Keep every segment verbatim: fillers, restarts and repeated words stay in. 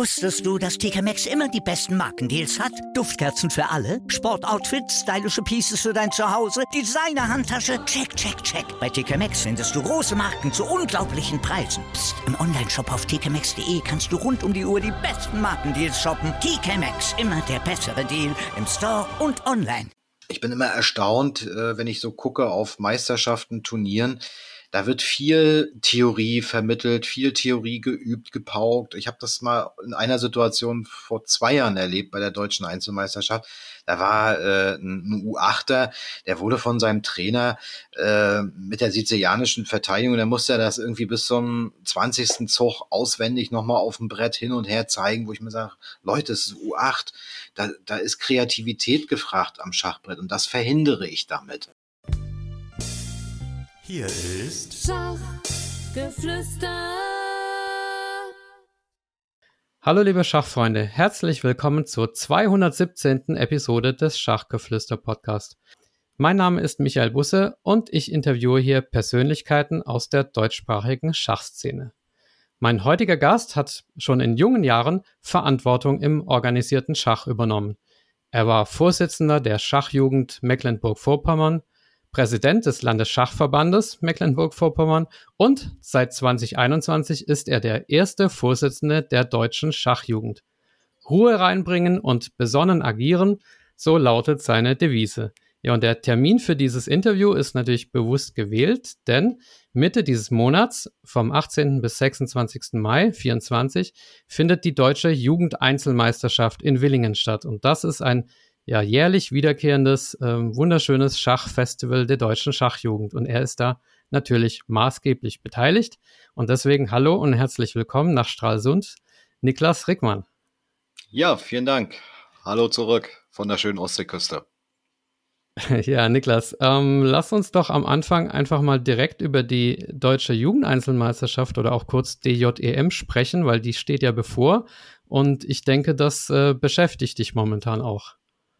Wusstest du, dass T K Maxx immer die besten Markendeals hat? Duftkerzen für alle, Sportoutfits, stylische Pieces für dein Zuhause, Designer-Handtasche, check, check, check. Bei T K Maxx findest du große Marken zu unglaublichen Preisen. Psst. Im Onlineshop auf t k maxx punkt d e kannst du rund um die Uhr die besten Markendeals shoppen. T K Maxx, immer der bessere Deal im Store und online. Ich bin immer erstaunt, wenn ich so gucke auf Meisterschaften, Turnieren. Da wird viel Theorie vermittelt, viel Theorie geübt, gepaukt. Ich habe das mal in einer Situation vor zwei Jahren erlebt bei der deutschen Einzelmeisterschaft. Da war äh, ein U achter, der wurde von seinem Trainer äh, mit der sizilianischen Verteidigung, der musste das irgendwie bis zum zwanzigsten Zug auswendig nochmal auf dem Brett hin und her zeigen, wo ich mir sage, Leute, es ist U acht, da, da ist Kreativität gefragt am Schachbrett und das verhindere ich damit. Hier ist Schachgeflüster. Hallo liebe Schachfreunde, herzlich willkommen zur zweihundertsiebzehnten Episode des Schachgeflüster Podcast. Mein Name ist Michael Busse und ich interviewe hier Persönlichkeiten aus der deutschsprachigen Schachszene. Mein heutiger Gast hat schon in jungen Jahren Verantwortung im organisierten Schach übernommen. Er war Vorsitzender der Schachjugend Mecklenburg-Vorpommern, Präsident des Landesschachverbandes Mecklenburg-Vorpommern und seit zwanzig einundzwanzig ist er der erste Vorsitzende der deutschen Schachjugend. Ruhe reinbringen und besonnen agieren, so lautet seine Devise. Ja, und der Termin für dieses Interview ist natürlich bewusst gewählt, denn Mitte dieses Monats, vom achtzehnten bis sechsundzwanzigsten Mai vierundzwanzig, findet die deutsche Jugendeinzelmeisterschaft in Villingen statt. Und das ist ein ja jährlich wiederkehrendes, äh, wunderschönes Schachfestival der deutschen Schachjugend. Und er ist da natürlich maßgeblich beteiligt. Und deswegen hallo und herzlich willkommen nach Stralsund, Niklas Rickmann. Ja, vielen Dank. Hallo zurück von der schönen Ostseeküste. Ja, Niklas, ähm, lass uns doch am Anfang einfach mal direkt über die deutsche Jugendeinzelmeisterschaft oder auch kurz D J E M sprechen, weil die steht ja bevor. Und ich denke, das äh, beschäftigt dich momentan auch.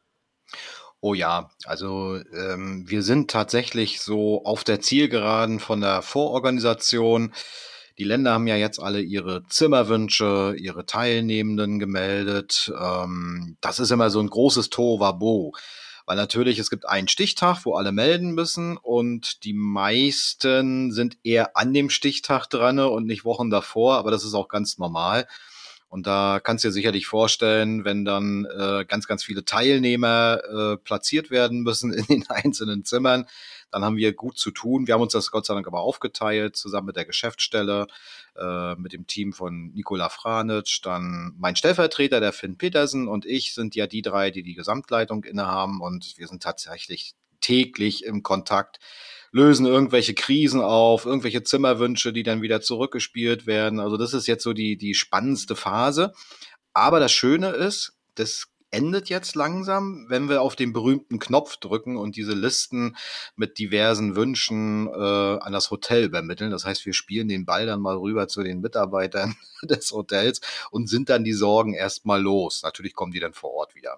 Oh ja, also ähm, wir sind tatsächlich so auf der Zielgeraden von der Vororganisation. Die Länder haben ja jetzt alle ihre Zimmerwünsche, ihre Teilnehmenden gemeldet. Ähm, das ist immer so ein großes Tohuwabohu, weil natürlich es gibt einen Stichtag, wo alle melden müssen und die meisten sind eher an dem Stichtag dran und nicht Wochen davor, aber das ist auch ganz normal. Und da kannst du dir sicherlich vorstellen, wenn dann äh, ganz, ganz viele Teilnehmer äh, platziert werden müssen in den einzelnen Zimmern, dann haben wir gut zu tun. Wir haben uns das Gott sei Dank aber aufgeteilt, zusammen mit der Geschäftsstelle, äh, mit dem Team von Nikola Franic, dann mein Stellvertreter, der Finn Petersen und ich sind ja die drei, die die Gesamtleitung innehaben und wir sind tatsächlich täglich im Kontakt, lösen irgendwelche Krisen auf, irgendwelche Zimmerwünsche, die dann wieder zurückgespielt werden. Also das ist jetzt so die, die spannendste Phase. Aber das Schöne ist, das endet jetzt langsam, wenn wir auf den berühmten Knopf drücken und diese Listen mit diversen Wünschen äh, an das Hotel übermitteln. Das heißt, wir spielen den Ball dann mal rüber zu den Mitarbeitern des Hotels und sind dann die Sorgen erstmal los. Natürlich kommen die dann vor Ort wieder.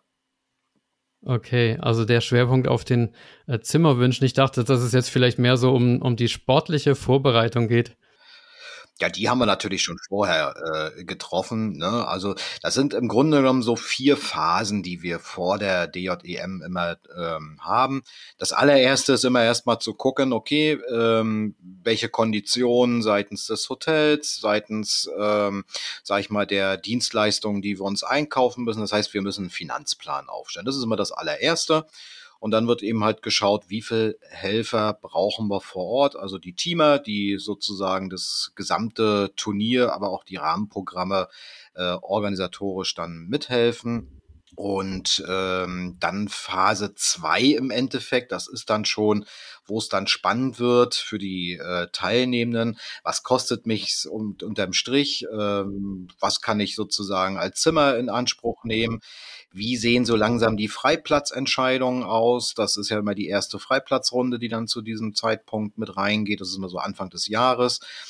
Okay, also der Schwerpunkt auf den äh, Zimmerwünschen. Ich dachte, dass es jetzt vielleicht mehr so um, um die sportliche Vorbereitung geht. Ja, die haben wir natürlich schon vorher äh, getroffen, ne? Also das sind im Grunde genommen so vier Phasen, die wir vor der D J E M immer ähm, haben. Das allererste ist immer erstmal zu gucken, okay, ähm, welche Konditionen seitens des Hotels, seitens, ähm, sag ich mal, der Dienstleistungen, die wir uns einkaufen müssen. Das heißt, wir müssen einen Finanzplan aufstellen. Das ist immer das allererste. Und dann wird eben halt geschaut, wie viel Helfer brauchen wir vor Ort. Also die Teamer, die sozusagen das gesamte Turnier, aber auch die Rahmenprogramme äh, organisatorisch dann mithelfen. Und ähm, dann Phase zwei im Endeffekt, das ist dann schon, wo es dann spannend wird für die äh, Teilnehmenden. Was kostet mich un- unterm Strich? Ähm, was kann ich sozusagen als Zimmer in Anspruch nehmen? Wie sehen so langsam die Freiplatzentscheidungen aus? Das ist ja immer die erste Freiplatzrunde, die dann zu diesem Zeitpunkt mit reingeht. Das ist immer so Anfang des Jahres.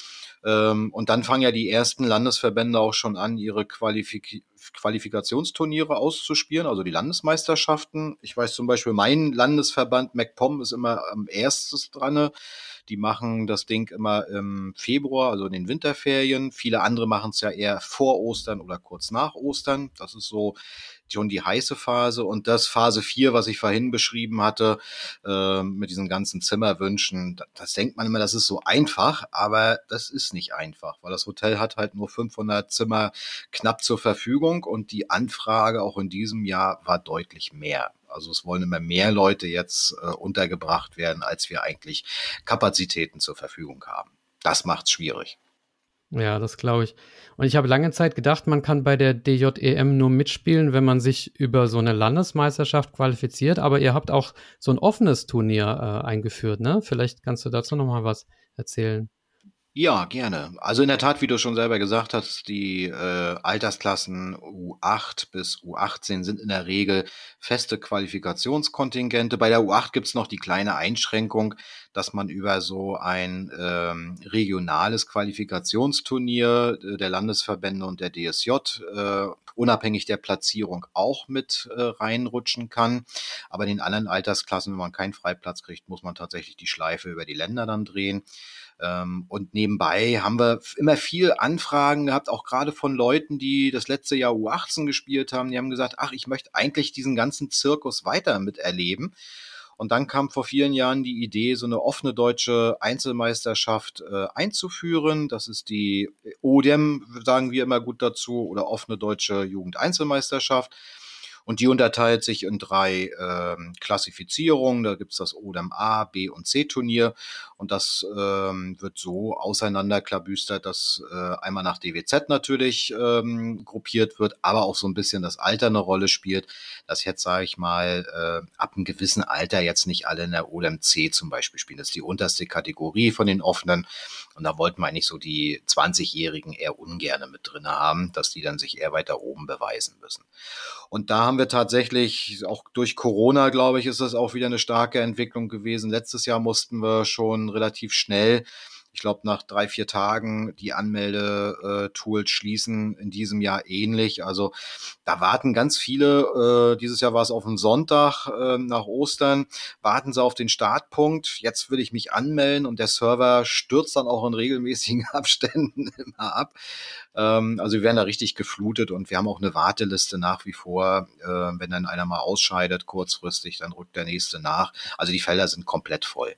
Ähm, und dann fangen ja die ersten Landesverbände auch schon an, ihre Qualifik- Qualifikationsturniere auszuspielen, also die Landesmeisterschaften. Ich weiß zum Beispiel, mein Landesverband MacPom ist immer am erstes dran. Die machen das Ding immer im Februar, also in den Winterferien. Viele andere machen es ja eher vor Ostern oder kurz nach Ostern. Das ist so schon die heiße Phase. Und das Phase vier, was ich vorhin beschrieben hatte, äh, mit diesen ganzen Zimmerwünschen, das, das denkt man immer, das ist so einfach, aber das ist nicht einfach, weil das Hotel hat halt nur fünfhundert Zimmer knapp zur Verfügung und die Anfrage auch in diesem Jahr war deutlich mehr. Also es wollen immer mehr Leute jetzt äh, untergebracht werden, als wir eigentlich Kapazitäten zur Verfügung haben. Das macht's schwierig. Ja, das glaube ich. Und ich habe lange Zeit gedacht, man kann bei der D J E M nur mitspielen, wenn man sich über so eine Landesmeisterschaft qualifiziert. Aber ihr habt auch so ein offenes Turnier äh, eingeführt, ne? Vielleicht kannst du dazu noch mal was erzählen. Ja, gerne. Also in der Tat, wie du schon selber gesagt hast, die äh, Altersklassen U acht bis U achtzehn sind in der Regel feste Qualifikationskontingente. Bei der U acht gibt's noch die kleine Einschränkung, dass man über so ein ähm, regionales Qualifikationsturnier äh, der Landesverbände und der D S J äh, unabhängig der Platzierung auch mit äh, reinrutschen kann. Aber in den anderen Altersklassen, wenn man keinen Freiplatz kriegt, muss man tatsächlich die Schleife über die Länder dann drehen. Ähm, und nebenbei haben wir immer viel Anfragen gehabt, auch gerade von Leuten, die das letzte Jahr U achtzehn gespielt haben. Die haben gesagt, ach, ich möchte eigentlich diesen ganzen Zirkus weiter miterleben. Und dann kam vor vielen Jahren die Idee, so eine offene deutsche Einzelmeisterschaft äh, einzuführen. Das ist die O D E M, sagen wir immer gut dazu, oder offene deutsche Jugendeinzelmeisterschaft. Und die unterteilt sich in drei ähm, Klassifizierungen. Da gibt's das O D E M A, B und C Turnier. Und das ähm, wird so auseinanderklabüstert, dass äh, einmal nach D W Z natürlich ähm, gruppiert wird, aber auch so ein bisschen das Alter eine Rolle spielt. Dass jetzt, sage ich mal, äh, ab einem gewissen Alter jetzt nicht alle in der O D E M C zum Beispiel spielen. Das ist die unterste Kategorie von den offenen. Und da wollten wir eigentlich so die zwanzigjährigen eher ungerne mit drin haben, dass die dann sich eher weiter oben beweisen müssen. Und da haben wir tatsächlich, auch durch Corona, glaube ich, ist das auch wieder eine starke Entwicklung gewesen. Letztes Jahr mussten wir schon relativ schnell, ich glaube nach drei, vier Tagen, die Anmeldetools schließen. In diesem Jahr ähnlich. Also da warten ganz viele, äh, dieses Jahr war es auf den Sonntag äh, nach Ostern, warten sie auf den Startpunkt. Jetzt will ich mich anmelden und der Server stürzt dann auch in regelmäßigen Abständen immer ab. Ähm, also wir werden da richtig geflutet und wir haben auch eine Warteliste nach wie vor. Äh, wenn dann einer mal ausscheidet kurzfristig, dann rückt der nächste nach. Also die Felder sind komplett voll.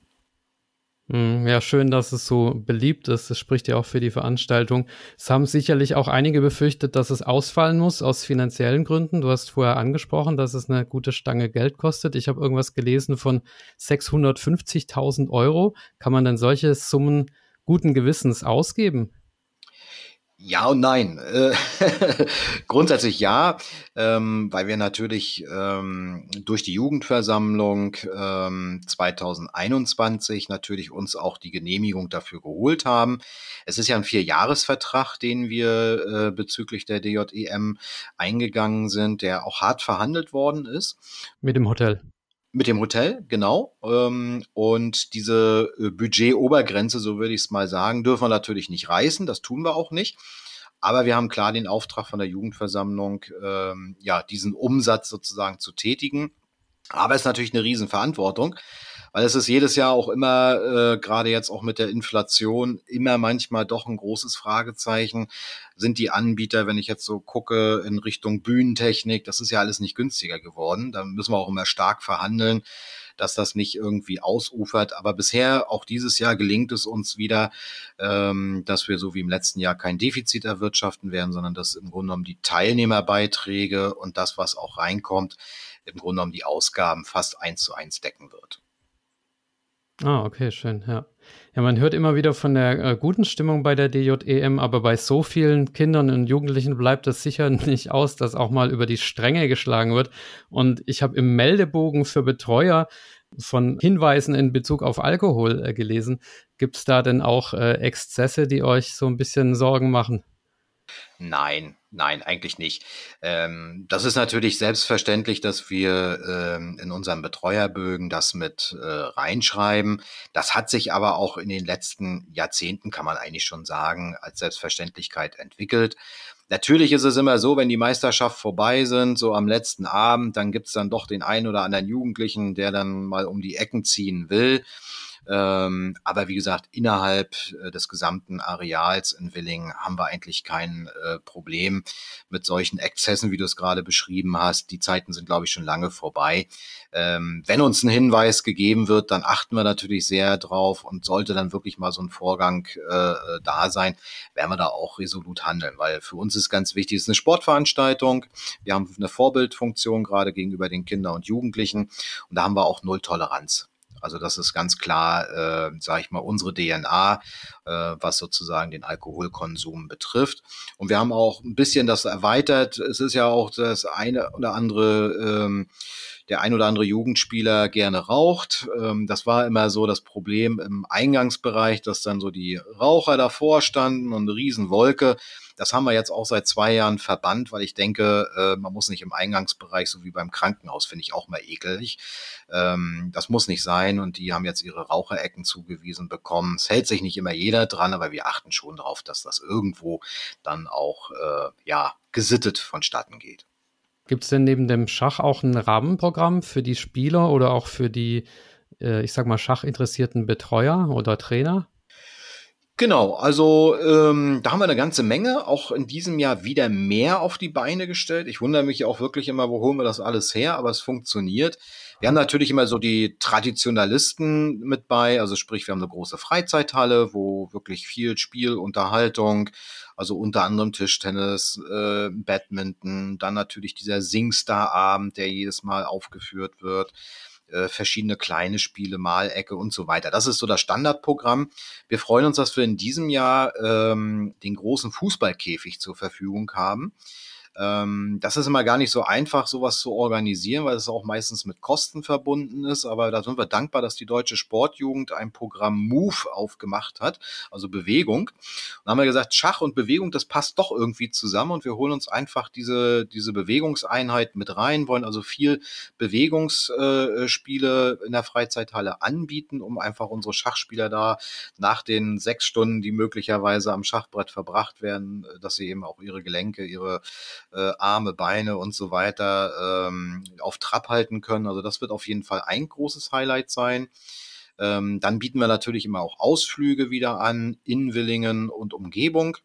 Ja, schön, dass es so beliebt ist. Das spricht ja auch für die Veranstaltung. Es haben sicherlich auch einige befürchtet, dass es ausfallen muss aus finanziellen Gründen. Du hast vorher angesprochen, dass es eine gute Stange Geld kostet. Ich habe irgendwas gelesen von sechshundertfünfzigtausend Euro. Kann man denn solche Summen guten Gewissens ausgeben? Ja und nein. Äh, grundsätzlich ja, ähm, weil wir natürlich ähm, durch die Jugendversammlung ähm, zweitausendeinundzwanzig natürlich uns auch die Genehmigung dafür geholt haben. Es ist ja ein Vierjahresvertrag, den wir äh, bezüglich der D J E M eingegangen sind, der auch hart verhandelt worden ist. Mit dem Hotel. Mit dem Hotel, genau. Ähm, und diese äh, Budgetobergrenze, so würde ich es mal sagen, dürfen wir natürlich nicht reißen. Das tun wir auch nicht. Aber wir haben klar den Auftrag von der Jugendversammlung, ähm, ja, diesen Umsatz sozusagen zu tätigen. Aber es ist natürlich eine Riesenverantwortung, weil es ist jedes Jahr auch immer, äh, gerade jetzt auch mit der Inflation, immer manchmal doch ein großes Fragezeichen. Sind die Anbieter, wenn ich jetzt so gucke in Richtung Bühnentechnik, das ist ja alles nicht günstiger geworden. Da müssen wir auch immer stark verhandeln, dass das nicht irgendwie ausufert. Aber bisher, auch dieses Jahr, gelingt es uns wieder, ähm, dass wir so wie im letzten Jahr kein Defizit erwirtschaften werden, sondern dass im Grunde genommen die Teilnehmerbeiträge und das, was auch reinkommt, im Grunde genommen die Ausgaben fast eins zu eins decken wird. Ah, okay, schön, ja. Ja, man hört immer wieder von der äh, guten Stimmung bei der D J E M, aber bei so vielen Kindern und Jugendlichen bleibt es sicher nicht aus, dass auch mal über die Stränge geschlagen wird. Und ich habe im Meldebogen für Betreuer von Hinweisen in Bezug auf Alkohol äh, gelesen. Gibt es da denn auch äh, Exzesse, die euch so ein bisschen Sorgen machen? Nein, Nein, eigentlich nicht. Ähm, das ist natürlich selbstverständlich, dass wir ähm, in unseren Betreuerbögen das mit äh, reinschreiben. Das hat sich aber auch in den letzten Jahrzehnten, kann man eigentlich schon sagen, als Selbstverständlichkeit entwickelt. Natürlich ist es immer so, wenn die Meisterschaft vorbei sind, so am letzten Abend, dann gibt's dann doch den einen oder anderen Jugendlichen, der dann mal um die Ecken ziehen will. Ähm, aber wie gesagt, innerhalb äh, des gesamten Areals in Willingen haben wir eigentlich kein äh, Problem mit solchen Exzessen, wie du es gerade beschrieben hast. Die Zeiten sind, glaube ich, schon lange vorbei. Ähm, wenn uns ein Hinweis gegeben wird, dann achten wir natürlich sehr drauf, und sollte dann wirklich mal so ein Vorgang äh, da sein, werden wir da auch resolut handeln, weil für uns ist ganz wichtig, es ist eine Sportveranstaltung. Wir haben eine Vorbildfunktion gerade gegenüber den Kindern und Jugendlichen, und da haben wir auch null Toleranz. Also das ist ganz klar, äh, sage ich mal, unsere D N A, äh, was sozusagen den Alkoholkonsum betrifft. Und wir haben auch ein bisschen das erweitert. Es ist ja auch das eine oder andere, ähm, der ein oder andere Jugendspieler gerne raucht. Ähm, das war immer so das Problem im Eingangsbereich, dass dann so die Raucher davor standen und eine Riesenwolke. Das haben wir jetzt auch seit zwei Jahren verbannt, weil ich denke, äh, man muss nicht im Eingangsbereich, so wie beim Krankenhaus, finde ich auch mal ekelig. Ähm, das muss nicht sein, und die haben jetzt ihre Raucherecken zugewiesen bekommen. Es hält sich nicht immer jeder dran, aber wir achten schon darauf, dass das irgendwo dann auch äh, ja gesittet vonstatten geht. Gibt es denn neben dem Schach auch ein Rahmenprogramm für die Spieler oder auch für die, äh, ich sag mal, schachinteressierten Betreuer oder Trainer? Genau, also ähm, da haben wir eine ganze Menge, auch in diesem Jahr wieder mehr auf die Beine gestellt. Ich wundere mich auch wirklich immer, wo holen wir das alles her, aber es funktioniert. Wir haben natürlich immer so die Traditionalisten mit bei, also sprich, wir haben eine große Freizeithalle, wo wirklich viel Spiel, Unterhaltung, also unter anderem Tischtennis, äh, Badminton, dann natürlich dieser Singstar-Abend, der jedes Mal aufgeführt wird, äh, verschiedene kleine Spiele, Malecke und so weiter. Das ist so das Standardprogramm. Wir freuen uns, dass wir in diesem Jahr ähm, den großen Fußballkäfig zur Verfügung haben. Ähm, das ist immer gar nicht so einfach, sowas zu organisieren, weil es auch meistens mit Kosten verbunden ist. Aber da sind wir dankbar, dass die Deutsche Sportjugend ein Programm Move aufgemacht hat, also Bewegung. Und da haben wir gesagt, Schach und Bewegung, das passt doch irgendwie zusammen, und wir holen uns einfach diese, diese Bewegungseinheit mit rein, wollen also viel Bewegungsspiele in der Freizeithalle anbieten, um einfach unsere Schachspieler da nach den sechs Stunden, die möglicherweise am Schachbrett verbracht werden, dass sie eben auch ihre Gelenke, ihre äh, Arme, Beine und so weiter ähm, auf Trab halten können. Also das wird auf jeden Fall ein großes Highlight sein. Ähm, dann bieten wir natürlich immer auch Ausflüge wieder an in Willingen und Umgebung.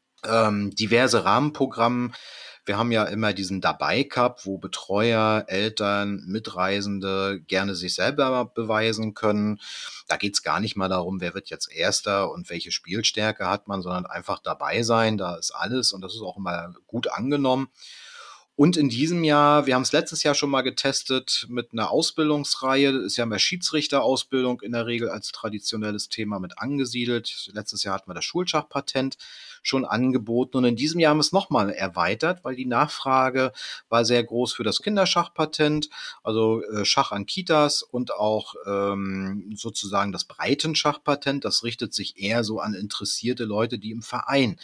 Ähm, diverse Rahmenprogramme. Wir haben ja immer diesen Dabei-Cup, wo Betreuer, Eltern, Mitreisende gerne sich selber beweisen können. Da geht's gar nicht mal darum, wer wird jetzt Erster und welche Spielstärke hat man, sondern einfach dabei sein. Da ist alles, und das ist auch immer gut angenommen. Und in diesem Jahr, wir haben es letztes Jahr schon mal getestet mit einer Ausbildungsreihe, ist ja immer Schiedsrichterausbildung in der Regel als traditionelles Thema mit angesiedelt. Letztes Jahr hatten wir das Schulschachpatent schon angeboten, und in diesem Jahr haben wir es nochmal erweitert, weil die Nachfrage war sehr groß für das Kinderschachpatent, also äh, Schach an Kitas, und auch ähm, sozusagen das Breitenschachpatent. Das richtet sich eher so an interessierte Leute, die im Verein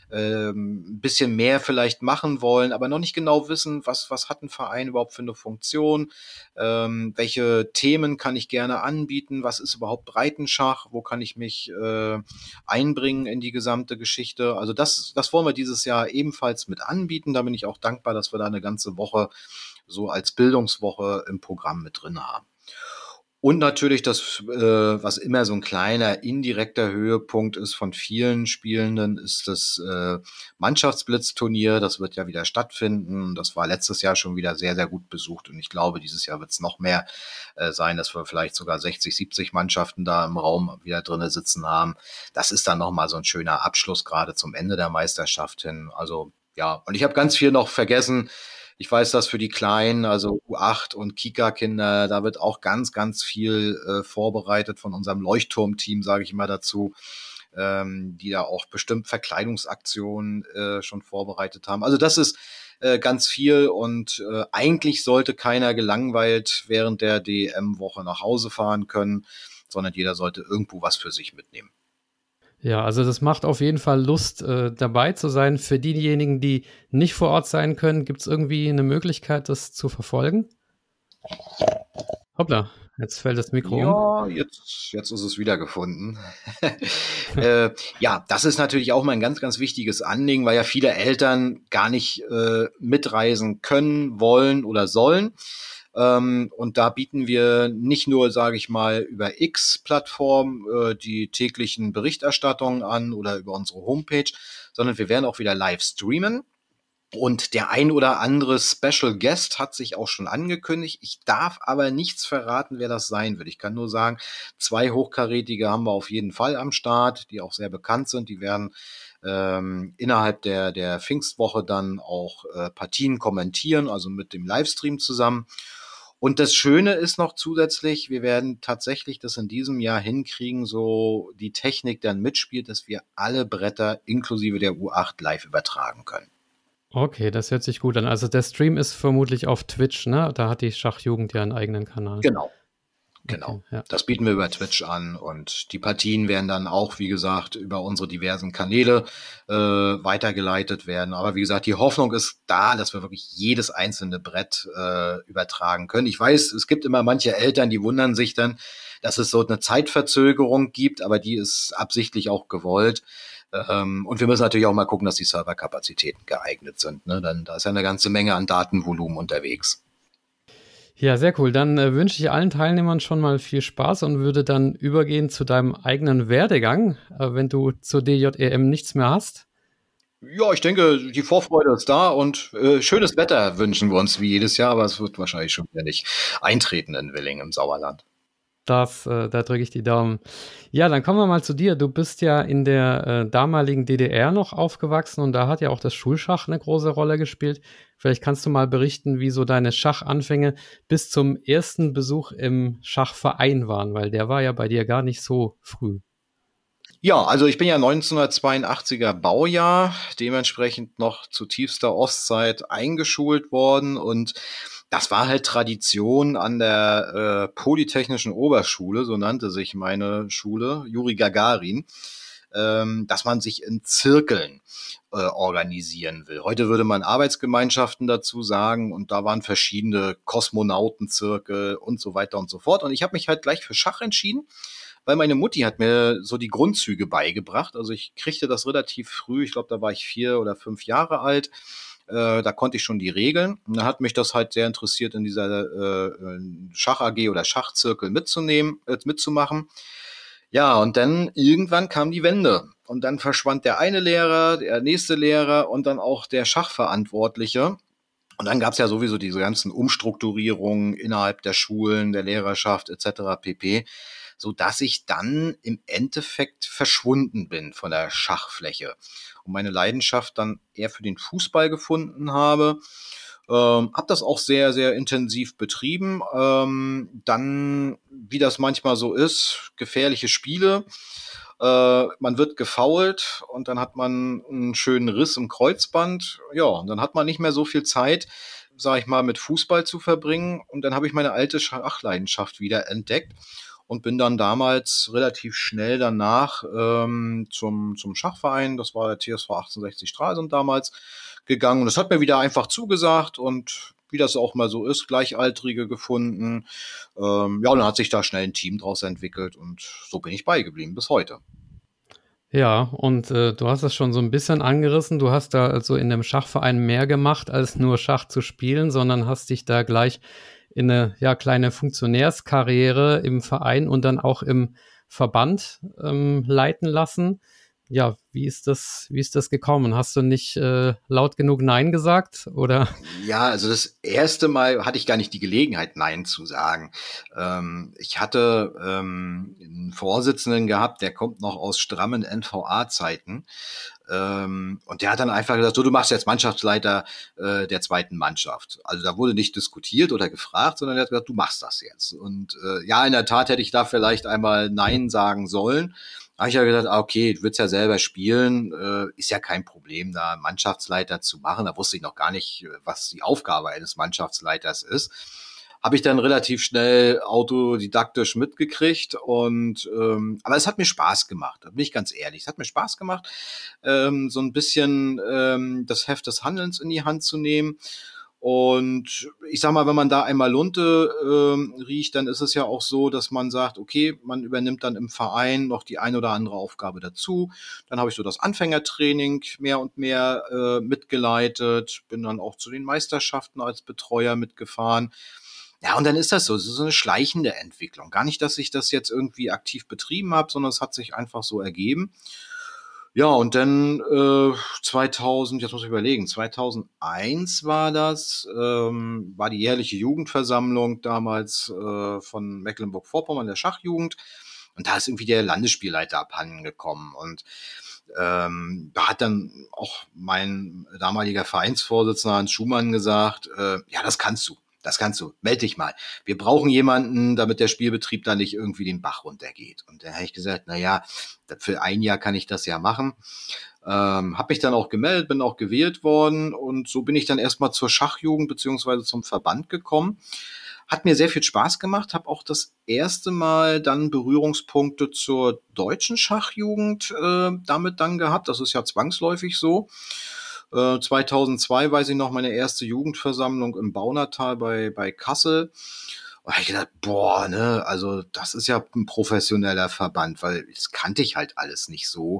ähm, ein bisschen mehr vielleicht machen wollen, aber noch nicht genau wissen, was, was hat ein Verein überhaupt für eine Funktion, ähm, welche Themen kann ich gerne anbieten, was ist überhaupt Breitenschach, wo kann ich mich äh, einbringen in die gesamte Geschichte. Also das, das wollen wir dieses Jahr ebenfalls mit anbieten. Da bin ich auch dankbar, dass wir da eine ganze Woche so als Bildungswoche im Programm mit drin haben. Und natürlich das, äh, was immer so ein kleiner indirekter Höhepunkt ist von vielen Spielenden, ist das äh, Mannschaftsblitzturnier. Das wird ja wieder stattfinden. Das war letztes Jahr schon wieder sehr, sehr gut besucht. Und ich glaube, dieses Jahr wird es noch mehr äh, sein, dass wir vielleicht sogar sechzig, siebzig Mannschaften da im Raum wieder drinnen sitzen haben. Das ist dann nochmal so ein schöner Abschluss, gerade zum Ende der Meisterschaft hin. Also ja, und ich habe ganz viel noch vergessen. Ich weiß, dass für die Kleinen, also U acht und Kika-Kinder, da wird auch ganz, ganz viel äh, vorbereitet von unserem Leuchtturmteam, sage ich immer dazu, ähm, die da auch bestimmt Verkleidungsaktionen äh, schon vorbereitet haben. Also das ist äh, ganz viel, und äh, eigentlich sollte keiner gelangweilt während der D E M-Woche nach Hause fahren können, sondern jeder sollte irgendwo was für sich mitnehmen. Ja, also das macht auf jeden Fall Lust, äh, dabei zu sein. Für diejenigen, die nicht vor Ort sein können, gibt es irgendwie eine Möglichkeit, das zu verfolgen? Hoppla, jetzt fällt das Mikro um. Ja, jetzt, jetzt ist es wiedergefunden. äh, ja, das ist natürlich auch mal ein ganz, ganz wichtiges Anliegen, weil ja viele Eltern gar nicht äh, mitreisen können, wollen oder sollen. Ähm, und da bieten wir nicht nur, sage ich mal, über X-Plattform äh, die täglichen Berichterstattungen an oder über unsere Homepage, sondern wir werden auch wieder live streamen. Und der ein oder andere Special Guest hat sich auch schon angekündigt. Ich darf aber nichts verraten, wer das sein wird. Ich kann nur sagen, zwei Hochkarätige haben wir auf jeden Fall am Start, die auch sehr bekannt sind. Die werden ähm, innerhalb der, der Pfingstwoche dann auch äh, Partien kommentieren, also mit dem Livestream zusammen. Und das Schöne ist noch zusätzlich, wir werden tatsächlich das in diesem Jahr hinkriegen, so die Technik dann mitspielt, dass wir alle Bretter inklusive der U acht live übertragen können. Okay, das hört sich gut an. Also der Stream ist vermutlich auf Twitch, ne? Da hat die Schachjugend ja einen eigenen Kanal. Genau. Genau. Okay, ja. Das bieten wir über Twitch an und die Partien werden dann auch, wie gesagt, über unsere diversen Kanäle äh, weitergeleitet werden. Aber wie gesagt, die Hoffnung ist da, dass wir wirklich jedes einzelne Brett äh, übertragen können. Ich weiß, es gibt immer manche Eltern, die wundern sich dann, dass es so eine Zeitverzögerung gibt, aber die ist absichtlich auch gewollt. Ähm, und wir müssen natürlich auch mal gucken, dass die Serverkapazitäten geeignet sind. Ne? Dann, da ist ja eine ganze Menge an Datenvolumen unterwegs. Ja, sehr cool. Dann äh, wünsche ich allen Teilnehmern schon mal viel Spaß und würde dann übergehen zu deinem eigenen Werdegang, äh, wenn du zur D J E M nichts mehr hast. Ja, ich denke, die Vorfreude ist da und äh, schönes Wetter wünschen wir uns wie jedes Jahr, aber es wird wahrscheinlich schon wieder nicht eintreten in Willing im Sauerland. Das, äh, da drücke ich die Daumen. Ja, dann kommen wir mal zu dir. Du bist ja in der äh, damaligen D D R noch aufgewachsen und da hat ja auch das Schulschach eine große Rolle gespielt. Vielleicht kannst du mal berichten, wie so deine Schachanfänge bis zum ersten Besuch im Schachverein waren, weil der war ja bei dir gar nicht so früh. Ja, also ich bin ja neunzehnhundertzweiundachtziger Baujahr, dementsprechend noch zu tiefster Ostzeit eingeschult worden und das war halt Tradition an der äh, Polytechnischen Oberschule, so nannte sich meine Schule, Juri Gagarin, ähm, dass man sich in Zirkeln äh, organisieren will. Heute würde man Arbeitsgemeinschaften dazu sagen und da waren verschiedene Kosmonautenzirkel und so weiter und so fort. Und ich habe mich halt gleich für Schach entschieden, weil meine Mutti hat mir so die Grundzüge beigebracht. Also ich kriegte das relativ früh, ich glaube, da war ich vier oder fünf Jahre alt. Äh, da konnte ich schon die Regeln. Und da hat mich das halt sehr interessiert, in dieser äh, Schach-A G oder Schachzirkel mitzunehmen, äh, mitzumachen. Ja, und dann irgendwann kam die Wende. Und dann verschwand der eine Lehrer, der nächste Lehrer und dann auch der Schachverantwortliche. Und dann gab es ja sowieso diese ganzen Umstrukturierungen innerhalb der Schulen, der Lehrerschaft et cetera pp., so dass ich dann im Endeffekt verschwunden bin von der Schachfläche und meine Leidenschaft dann eher für den Fußball gefunden habe. Ähm, habe das auch sehr, sehr intensiv betrieben. Ähm, dann, wie das manchmal so ist, gefährliche Spiele. Äh, man wird gefoult und dann hat man einen schönen Riss im Kreuzband. Ja, und dann hat man nicht mehr so viel Zeit, sag ich mal, mit Fußball zu verbringen. Und dann habe ich meine alte Schachleidenschaft wieder entdeckt und bin dann damals relativ schnell danach ähm, zum, zum Schachverein, das war der T S V achtundsechzig Stralsund damals, gegangen. Und das hat mir wieder einfach zugesagt und wie das auch mal so ist, Gleichaltrige gefunden. Ähm, ja, und dann hat sich da schnell ein Team draus entwickelt und so bin ich beigeblieben bis heute. Ja, und äh, du hast es schon so ein bisschen angerissen. Du hast da also in dem Schachverein mehr gemacht, als nur Schach zu spielen, sondern hast dich da gleich in eine ja, kleine Funktionärskarriere im Verein und dann auch im Verband ähm, leiten lassen. Ja, wie ist das, wie ist das gekommen? Hast du nicht äh, laut genug Nein gesagt, oder? Ja, also das erste Mal hatte ich gar nicht die Gelegenheit, Nein zu sagen. Ähm, ich hatte ähm, einen Vorsitzenden gehabt, der kommt noch aus strammen N V A-Zeiten. Ähm, und der hat dann einfach gesagt, so, du machst jetzt Mannschaftsleiter äh, der zweiten Mannschaft. Also da wurde nicht diskutiert oder gefragt, sondern er hat gesagt, du machst das jetzt. Und äh, ja, in der Tat hätte ich da vielleicht einmal Nein sagen sollen. Da habe ich ja gesagt, okay, du willst ja selber spielen, äh, ist ja kein Problem, da Mannschaftsleiter zu machen. Da wusste ich noch gar nicht, was die Aufgabe eines Mannschaftsleiters ist. habe ich dann relativ schnell autodidaktisch mitgekriegt und ähm, aber es hat mir Spaß gemacht, da bin ich ganz ehrlich. Es hat mir Spaß gemacht, ähm, so ein bisschen ähm, das Heft des Handelns in die Hand zu nehmen. Und ich sag mal, wenn man da einmal Lunte ähm, riecht, dann ist es ja auch so, dass man sagt, okay, man übernimmt dann im Verein noch die ein oder andere Aufgabe dazu. Dann habe ich so das Anfängertraining mehr und mehr äh, mitgeleitet, bin dann auch zu den Meisterschaften als Betreuer mitgefahren. Ja, und dann ist das so, es ist so eine schleichende Entwicklung. Gar nicht, dass ich das jetzt irgendwie aktiv betrieben habe, sondern es hat sich einfach so ergeben. Ja, und dann äh, zweitausend, jetzt muss ich überlegen, zweitausendeins war das, ähm, war die jährliche Jugendversammlung damals äh, von Mecklenburg-Vorpommern, der Schachjugend. Und da ist irgendwie der Landesspielleiter abhanden gekommen. Und ähm, da hat dann auch mein damaliger Vereinsvorsitzender Hans Schumann gesagt, äh, ja, das kannst du. Das kannst du, meld dich mal. Wir brauchen jemanden, damit der Spielbetrieb da nicht irgendwie den Bach runtergeht. Und da habe ich gesagt, na ja, für ein Jahr kann ich das ja machen. Ähm, habe mich dann auch gemeldet, bin auch gewählt worden und so bin ich dann erstmal zur Schachjugend beziehungsweise zum Verband gekommen. Hat mir sehr viel Spaß gemacht, habe auch das erste Mal dann Berührungspunkte zur deutschen Schachjugend äh, damit dann gehabt. Das ist ja zwangsläufig so. Äh, zweitausendzwei weiß ich noch, meine erste Jugendversammlung im Baunatal bei, bei Kassel. Und da hab ich gedacht, boah, ne, also das ist ja ein professioneller Verband, weil das kannte ich halt alles nicht so.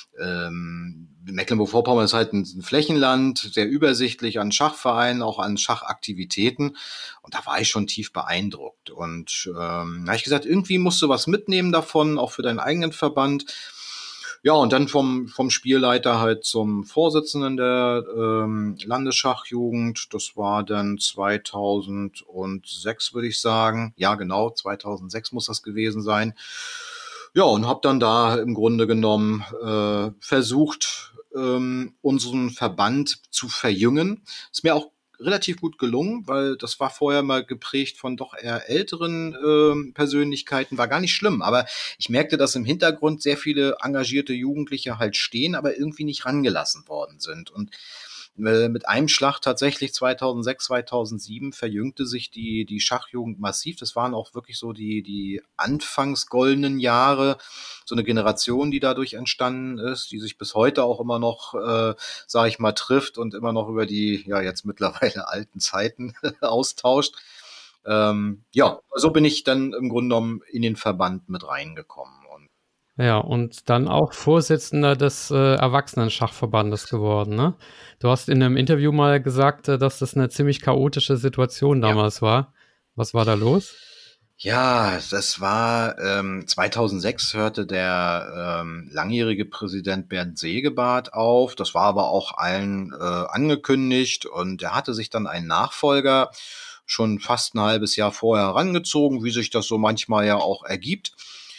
Ähm, Mecklenburg-Vorpommern ist halt ein, ein Flächenland, sehr übersichtlich an Schachvereinen, auch an Schachaktivitäten. Und da war ich schon tief beeindruckt. Und ähm, da habe ich gesagt, irgendwie musst du was mitnehmen davon, auch für deinen eigenen Verband. Ja, und dann vom, vom Spielleiter halt zum Vorsitzenden der ähm, Landesschachjugend. Das war dann zweitausendsechs, würde ich sagen. Ja, genau, zweitausendsechs muss das gewesen sein. Ja, und habe dann da im Grunde genommen äh, versucht, ähm, unseren Verband zu verjüngen. Ist mir auch relativ gut gelungen, weil das war vorher mal geprägt von doch eher älteren äh, Persönlichkeiten, war gar nicht schlimm, aber ich merkte, dass im Hintergrund sehr viele engagierte Jugendliche halt stehen, aber irgendwie nicht rangelassen worden sind und äh, mit einem Schlag tatsächlich zweitausendsechs, zweitausendsieben verjüngte sich die, die Schachjugend massiv. Das waren auch wirklich so die, die anfangs goldenen Jahre, so eine Generation, die dadurch entstanden ist, die sich bis heute auch immer noch, äh, sage ich mal, trifft und immer noch über die, ja, jetzt mittlerweile alten Zeiten austauscht. Ähm, ja, so bin ich dann im Grunde genommen in den Verband mit reingekommen. Und ja, und dann auch Vorsitzender des äh, Erwachsenen-Schachverbandes geworden, ne? Du hast in einem Interview mal gesagt, äh, dass das eine ziemlich chaotische Situation damals ja. war. Was war da los? Ja, das war ähm, zweitausendsechs hörte der ähm, langjährige Präsident Bernd Segebart auf. Das war aber auch allen äh, angekündigt und er hatte sich dann einen Nachfolger schon fast ein halbes Jahr vorher herangezogen, wie sich das so manchmal ja auch ergibt.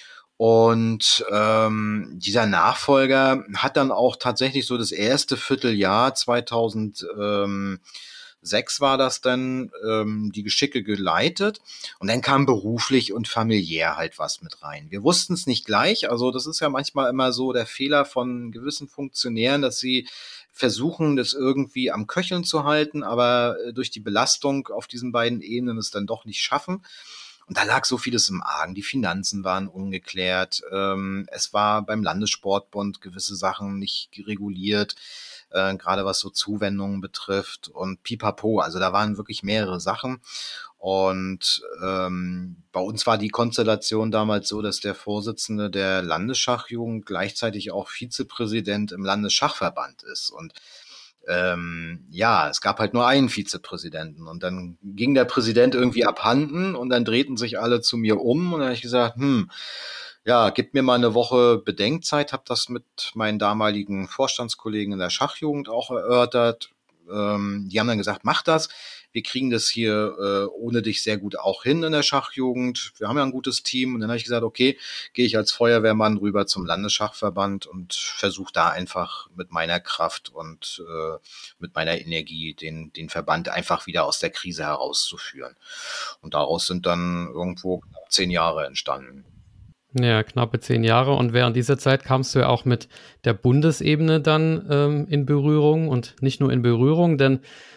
Und ähm, dieser Nachfolger hat dann auch tatsächlich so das erste Vierteljahr zweitausendsechs war das dann, ähm, die Geschicke geleitet. Und dann kam beruflich und familiär halt was mit rein. Wir wussten es nicht gleich. Also das ist ja manchmal immer so der Fehler von gewissen Funktionären, dass sie versuchen, das irgendwie am Köcheln zu halten, aber durch die Belastung auf diesen beiden Ebenen es dann doch nicht schaffen. Und da lag so vieles im Argen. Die Finanzen waren ungeklärt. Ähm, es war beim Landessportbund gewisse Sachen nicht reguliert, äh, gerade was so Zuwendungen betrifft und pipapo. Also da waren wirklich mehrere Sachen. Und ähm, bei uns war die Konstellation damals so, dass der Vorsitzende der Landesschachjugend gleichzeitig auch Vizepräsident im Landesschachverband ist. Und Ähm, ja, es gab halt nur einen Vizepräsidenten und dann ging der Präsident irgendwie abhanden und dann drehten sich alle zu mir um und dann habe ich gesagt, hm, ja, gib mir mal eine Woche Bedenkzeit, habe das mit meinen damaligen Vorstandskollegen in der Schachjugend auch erörtert. Ähm, die haben dann gesagt, mach das. Wir kriegen das hier äh, ohne dich sehr gut auch hin in der Schachjugend. Wir haben ja ein gutes Team. Und dann habe ich gesagt, okay, gehe ich als Feuerwehrmann rüber zum Landesschachverband und versuche da einfach mit meiner Kraft und äh, mit meiner Energie den, den Verband einfach wieder aus der Krise herauszuführen. Und daraus sind dann irgendwo knapp zehn Jahre entstanden. Ja, knappe zehn Jahre. Und während dieser Zeit kamst du ja auch mit der Bundesebene dann ähm, in Berührung und nicht nur in Berührung, denn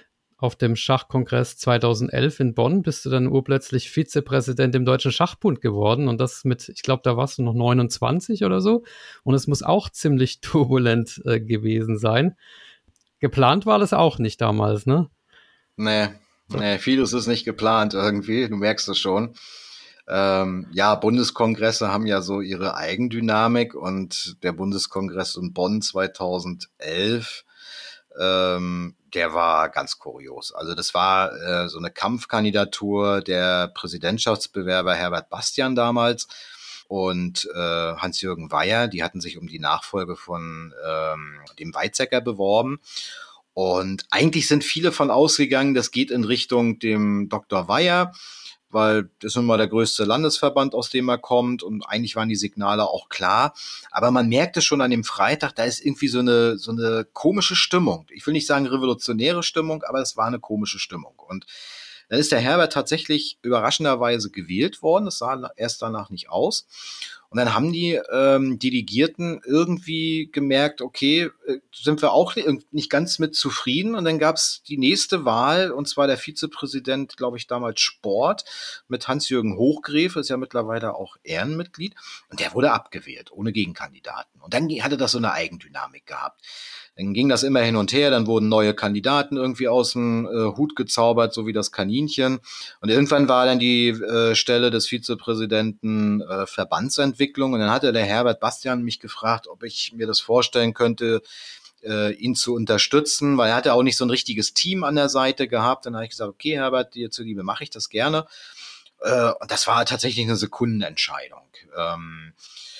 auf dem Schachkongress zweitausendelf in Bonn bist du dann urplötzlich Vizepräsident im Deutschen Schachbund geworden und das mit, ich glaube, da warst du noch neunundzwanzig oder so und es muss auch ziemlich turbulent äh, gewesen sein. Geplant war das auch nicht damals, ne? Nee, nee, vieles ist nicht geplant irgendwie, du merkst es schon. Ähm, ja, Bundeskongresse haben ja so ihre Eigendynamik und der Bundeskongress in Bonn zweitausendelf, ähm, der war ganz kurios. Also das war äh, so eine Kampfkandidatur der Präsidentschaftsbewerber Herbert Bastian damals und äh, Hans-Jürgen Weyer, die hatten sich um die Nachfolge von ähm, dem Weizsäcker beworben. Und eigentlich sind viele von ausgegangen, das geht in Richtung dem Doktor Weyer, weil das ist nun mal der größte Landesverband, aus dem er kommt und eigentlich waren die Signale auch klar. Aber man merkte schon an dem Freitag, da ist irgendwie so eine, so eine komische Stimmung. Ich will nicht sagen revolutionäre Stimmung, aber es war eine komische Stimmung. Und dann ist der Herbert tatsächlich überraschenderweise gewählt worden. Das sah erst danach nicht aus. Und dann haben die ähm, Delegierten irgendwie gemerkt, okay, äh, sind wir auch nicht ganz mit zufrieden. Und dann gab es die nächste Wahl, und zwar der Vizepräsident, glaube ich, damals Sport, mit Hans-Jürgen Hochgräfe, ist ja mittlerweile auch Ehrenmitglied. Und der wurde abgewählt, ohne Gegenkandidaten. Und dann hatte das so eine Eigendynamik gehabt. Dann ging das immer hin und her, dann wurden neue Kandidaten irgendwie aus dem äh, Hut gezaubert, so wie das Kaninchen. Und irgendwann war dann die äh, Stelle des Vizepräsidenten äh, Verbandsentwicklung. Und dann hatte der Herbert Bastian mich gefragt, ob ich mir das vorstellen könnte, äh, ihn zu unterstützen, weil er hatte auch nicht so ein richtiges Team an der Seite gehabt. Dann habe ich gesagt, okay, Herbert, dir zuliebe mache ich das gerne. Äh, und das war tatsächlich eine Sekundenentscheidung. Ähm,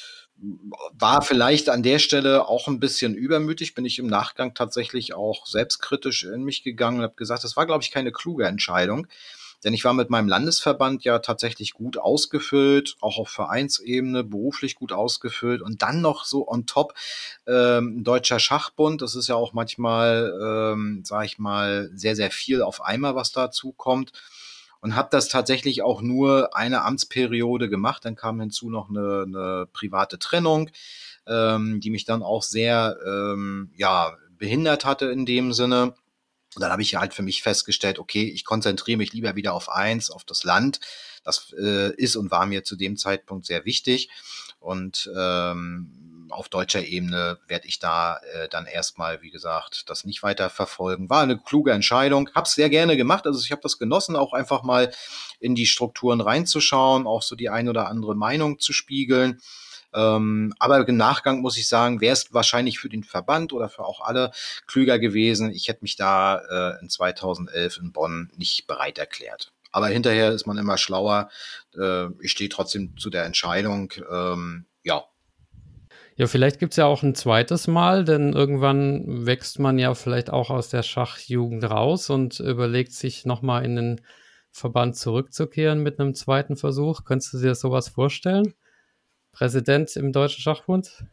War vielleicht an der Stelle auch ein bisschen übermütig, bin ich im Nachgang tatsächlich auch selbstkritisch in mich gegangen und habe gesagt, das war, glaube ich, keine kluge Entscheidung, denn ich war mit meinem Landesverband ja tatsächlich gut ausgefüllt, auch auf Vereinsebene, beruflich gut ausgefüllt und dann noch so on top ähm, ein Deutscher Schachbund, das ist ja auch manchmal, ähm, sage ich mal, sehr, sehr viel auf einmal, was dazu kommt. Und habe das tatsächlich auch nur eine Amtsperiode gemacht. Dann kam hinzu noch eine, eine private Trennung, ähm, die mich dann auch sehr ähm, ja behindert hatte in dem Sinne. Und dann habe ich halt für mich festgestellt, okay, ich konzentriere mich lieber wieder auf eins, auf das Land. Das äh, ist und war mir zu dem Zeitpunkt sehr wichtig. Und ähm, auf deutscher Ebene werde ich da äh, dann erstmal, wie gesagt, das nicht weiter verfolgen. War eine kluge Entscheidung. Hab's sehr gerne gemacht. Also ich habe das genossen, auch einfach mal in die Strukturen reinzuschauen, auch so die ein oder andere Meinung zu spiegeln. Ähm, aber im Nachgang muss ich sagen, wäre es wahrscheinlich für den Verband oder für auch alle klüger gewesen. Ich hätte mich da äh, in zweitausendelf in Bonn nicht bereit erklärt. Aber hinterher ist man immer schlauer. Äh, ich stehe trotzdem zu der Entscheidung. Ähm, ja. Ja, vielleicht gibt es ja auch ein zweites Mal, denn irgendwann wächst man ja vielleicht auch aus der Schachjugend raus und überlegt sich nochmal in den Verband zurückzukehren mit einem zweiten Versuch. Könntest du dir sowas vorstellen? Präsident im Deutschen Schachbund?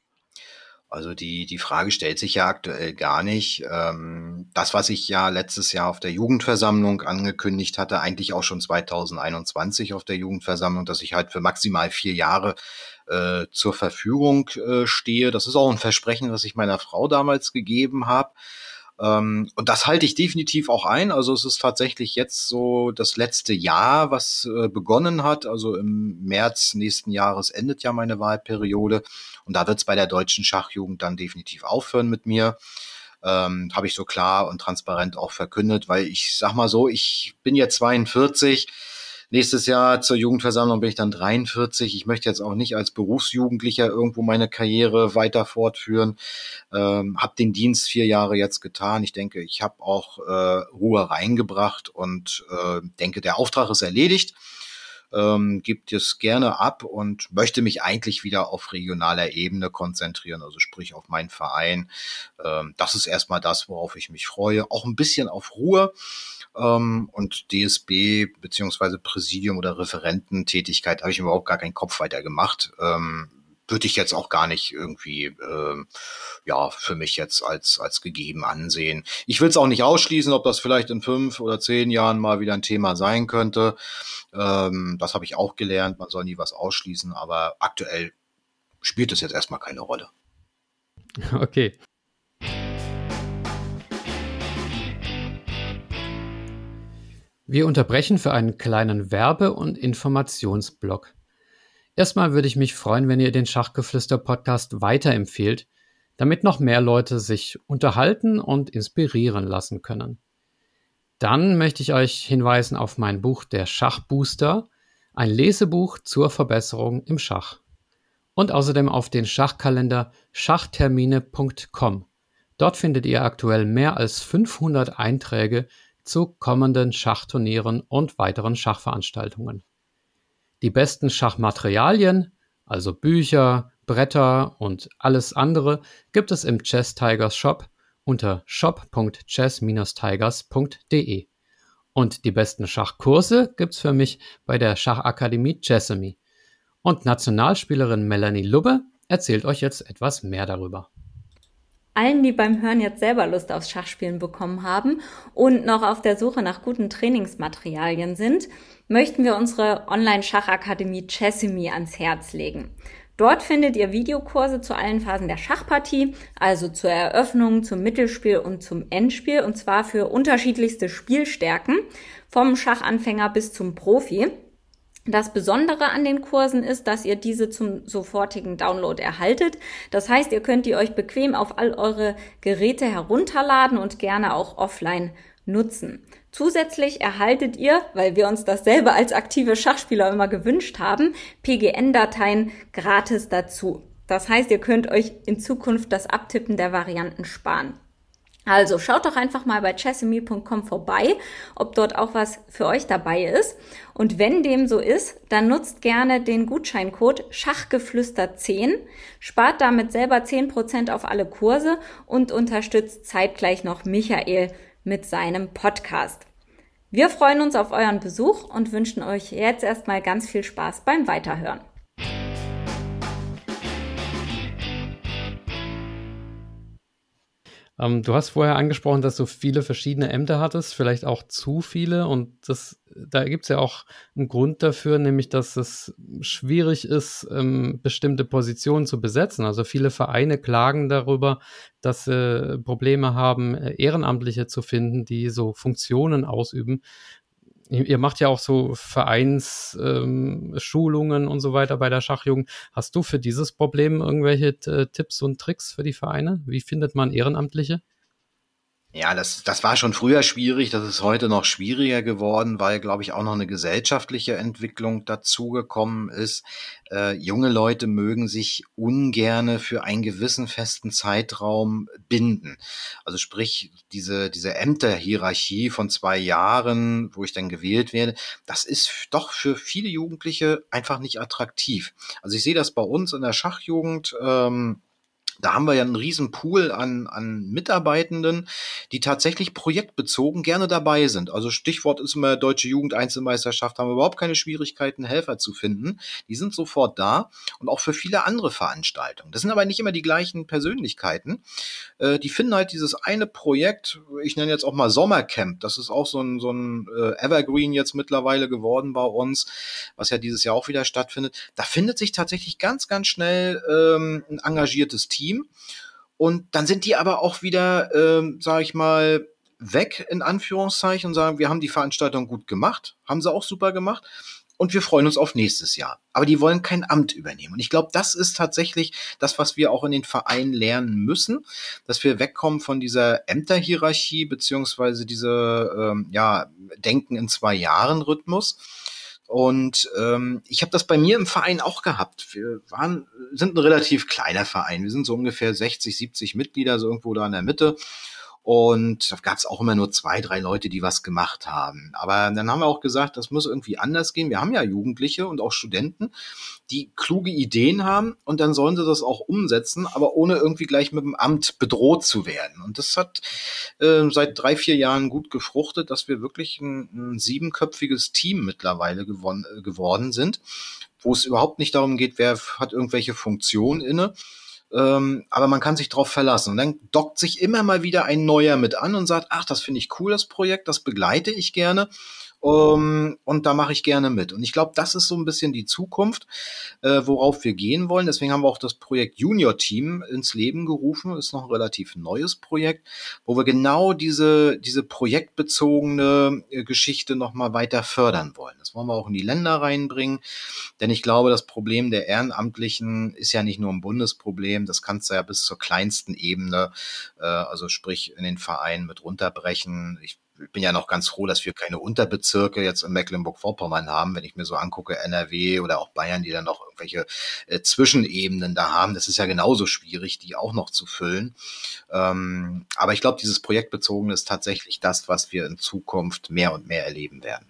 Also die, die Frage stellt sich ja aktuell gar nicht. Ähm, das, was ich ja letztes Jahr auf der Jugendversammlung angekündigt hatte, eigentlich auch schon zweitausendeinundzwanzig auf der Jugendversammlung, dass ich halt für maximal vier Jahre äh, zur Verfügung äh, stehe. Das ist auch ein Versprechen, was ich meiner Frau damals gegeben habe. Ähm, und das halte ich definitiv auch ein. Also es ist tatsächlich jetzt so das letzte Jahr, was äh, begonnen hat. Also im März nächsten Jahres endet ja meine Wahlperiode. Und da wird es bei der deutschen Schachjugend dann definitiv aufhören mit mir. Ähm, habe ich so klar und transparent auch verkündet, weil ich sag mal so, ich bin jetzt zweiundvierzig. Nächstes Jahr zur Jugendversammlung bin ich dann dreiundvierzig. Ich möchte jetzt auch nicht als Berufsjugendlicher irgendwo meine Karriere weiter fortführen. Ähm, habe den Dienst vier Jahre jetzt getan. Ich denke, ich habe auch äh, Ruhe reingebracht und äh, denke, der Auftrag ist erledigt. Ähm, gibt es gerne ab und möchte mich eigentlich wieder auf regionaler Ebene konzentrieren, also sprich auf meinen Verein. Ähm, das ist erstmal das, worauf ich mich freue. Auch ein bisschen auf Ruhe. Ähm, und D S B beziehungsweise Präsidium oder Referententätigkeit habe ich mir überhaupt gar keinen Kopf weiter gemacht. Ähm, würde ich jetzt auch gar nicht irgendwie ähm, ja für mich jetzt als als gegeben ansehen. Ich will es auch nicht ausschließen, ob das vielleicht in fünf oder zehn Jahren mal wieder ein Thema sein könnte. Ähm, das habe ich auch gelernt, man soll nie was ausschließen, aber aktuell spielt es jetzt erstmal keine Rolle. Okay. Wir unterbrechen für einen kleinen Werbe- und Informationsblock. Erstmal würde ich mich freuen, wenn ihr den Schachgeflüster-Podcast weiterempfehlt, damit noch mehr Leute sich unterhalten und inspirieren lassen können. Dann möchte ich euch hinweisen auf mein Buch Der Schachbooster, ein Lesebuch zur Verbesserung im Schach. Und außerdem auf den Schachkalender schachtermine punkt com. Dort findet ihr aktuell mehr als fünfhundert Einträge zu kommenden Schachturnieren und weiteren Schachveranstaltungen. Die besten Schachmaterialien, also Bücher, Bretter und alles andere, gibt es im Chess Tigers Shop unter shop punkt chess tigers punkt de. Und die besten Schachkurse gibt's für mich bei der Schachakademie Chessamy. Und Nationalspielerin Melanie Lubbe erzählt euch jetzt etwas mehr darüber. Allen, die beim Hören jetzt selber Lust aufs Schachspielen bekommen haben und noch auf der Suche nach guten Trainingsmaterialien sind, möchten wir unsere Online-Schachakademie Chessamy ans Herz legen. Dort findet ihr Videokurse zu allen Phasen der Schachpartie, also zur Eröffnung, zum Mittelspiel und zum Endspiel, und zwar für unterschiedlichste Spielstärken, vom Schachanfänger bis zum Profi. Das Besondere an den Kursen ist, dass ihr diese zum sofortigen Download erhaltet. Das heißt, ihr könnt die euch bequem auf all eure Geräte herunterladen und gerne auch offline nutzen. Zusätzlich erhaltet ihr, weil wir uns dasselbe als aktive Schachspieler immer gewünscht haben, P G N-Dateien gratis dazu. Das heißt, ihr könnt euch in Zukunft das Abtippen der Varianten sparen. Also schaut doch einfach mal bei chessamy punkt com vorbei, ob dort auch was für euch dabei ist. Und wenn dem so ist, dann nutzt gerne den Gutscheincode Schachgeflüster zehn, spart damit selber zehn Prozent auf alle Kurse und unterstützt zeitgleich noch Michael mit seinem Podcast. Wir freuen uns auf euren Besuch und wünschen euch jetzt erstmal ganz viel Spaß beim Weiterhören. Ähm, du hast vorher angesprochen, dass du viele verschiedene Ämter hattest, vielleicht auch zu viele. Und das, da gibt es ja auch einen Grund dafür, nämlich dass es schwierig ist, ähm, bestimmte Positionen zu besetzen. Also viele Vereine klagen darüber, dass sie Probleme haben, Ehrenamtliche zu finden, die so Funktionen ausüben. Ihr macht ja auch so Vereinsschulungen ähm, und so weiter bei der Schachjugend. Hast du für dieses Problem irgendwelche äh, Tipps und Tricks für die Vereine? Wie findet man Ehrenamtliche? Ja, das, das war schon früher schwierig. Das ist heute noch schwieriger geworden, weil, glaube ich, auch noch eine gesellschaftliche Entwicklung dazugekommen ist. Äh, junge Leute mögen sich ungerne für einen gewissen festen Zeitraum binden. Also sprich, diese, diese Ämterhierarchie von zwei Jahren, wo ich dann gewählt werde, das ist doch für viele Jugendliche einfach nicht attraktiv. Also ich sehe das bei uns in der Schachjugend, ähm, da haben wir ja einen riesen Pool an, an Mitarbeitenden, die tatsächlich projektbezogen gerne dabei sind. Also Stichwort ist immer Deutsche Jugend-Einzelmeisterschaft, haben wir überhaupt keine Schwierigkeiten, Helfer zu finden. Die sind sofort da und auch für viele andere Veranstaltungen. Das sind aber nicht immer die gleichen Persönlichkeiten. Äh, die finden halt dieses eine Projekt, ich nenne jetzt auch mal Sommercamp, das ist auch so ein, so ein äh, Evergreen jetzt mittlerweile geworden bei uns, was ja dieses Jahr auch wieder stattfindet. Da findet sich tatsächlich ganz, ganz schnell ähm, ein engagiertes Team. Und dann sind die aber auch wieder, ähm, sage ich mal, weg in Anführungszeichen und sagen, wir haben die Veranstaltung gut gemacht, haben sie auch super gemacht und wir freuen uns auf nächstes Jahr. Aber die wollen kein Amt übernehmen. Und ich glaube, das ist tatsächlich das, was wir auch in den Vereinen lernen müssen, dass wir wegkommen von dieser Ämterhierarchie beziehungsweise diese ähm, ja, Denken in zwei Jahren Rhythmus. Und ähm, ich habe das bei mir im Verein auch gehabt. Wir waren, sind ein relativ kleiner Verein. Wir sind so ungefähr sechzig, siebzig Mitglieder, so irgendwo da in der Mitte. Und da gab es auch immer nur zwei, drei Leute, die was gemacht haben. Aber dann haben wir auch gesagt, das muss irgendwie anders gehen. Wir haben ja Jugendliche und auch Studenten, die kluge Ideen haben und dann sollen sie das auch umsetzen, aber ohne irgendwie gleich mit dem Amt bedroht zu werden. Und das hat äh, seit drei, vier Jahren gut gefruchtet, dass wir wirklich ein, ein siebenköpfiges Team mittlerweile gewon- äh, geworden sind, wo es überhaupt nicht darum geht, wer hat irgendwelche Funktionen inne. Ähm, aber man kann sich drauf verlassen. Und dann dockt sich immer mal wieder ein Neuer mit an und sagt, ach, das finde ich cool, das Projekt, das begleite ich gerne. Um, und da mache ich gerne mit. Und ich glaube, das ist so ein bisschen die Zukunft, äh, worauf wir gehen wollen. Deswegen haben wir auch das Projekt Junior Team ins Leben gerufen. Ist noch ein relativ neues Projekt, wo wir genau diese, diese projektbezogene äh, Geschichte nochmal weiter fördern wollen. Das wollen wir auch in die Länder reinbringen. Denn ich glaube, das Problem der Ehrenamtlichen ist ja nicht nur ein Bundesproblem. Das kannst du ja bis zur kleinsten Ebene, äh, also sprich in den Vereinen mit runterbrechen. Ich Ich bin ja noch ganz froh, dass wir keine Unterbezirke jetzt in Mecklenburg-Vorpommern haben, wenn ich mir so angucke, N R W oder auch Bayern, die dann noch irgendwelche äh, Zwischenebenen da haben. Das ist ja genauso schwierig, die auch noch zu füllen. Ähm, aber ich glaube, dieses Projektbezogene ist tatsächlich das, was wir in Zukunft mehr und mehr erleben werden.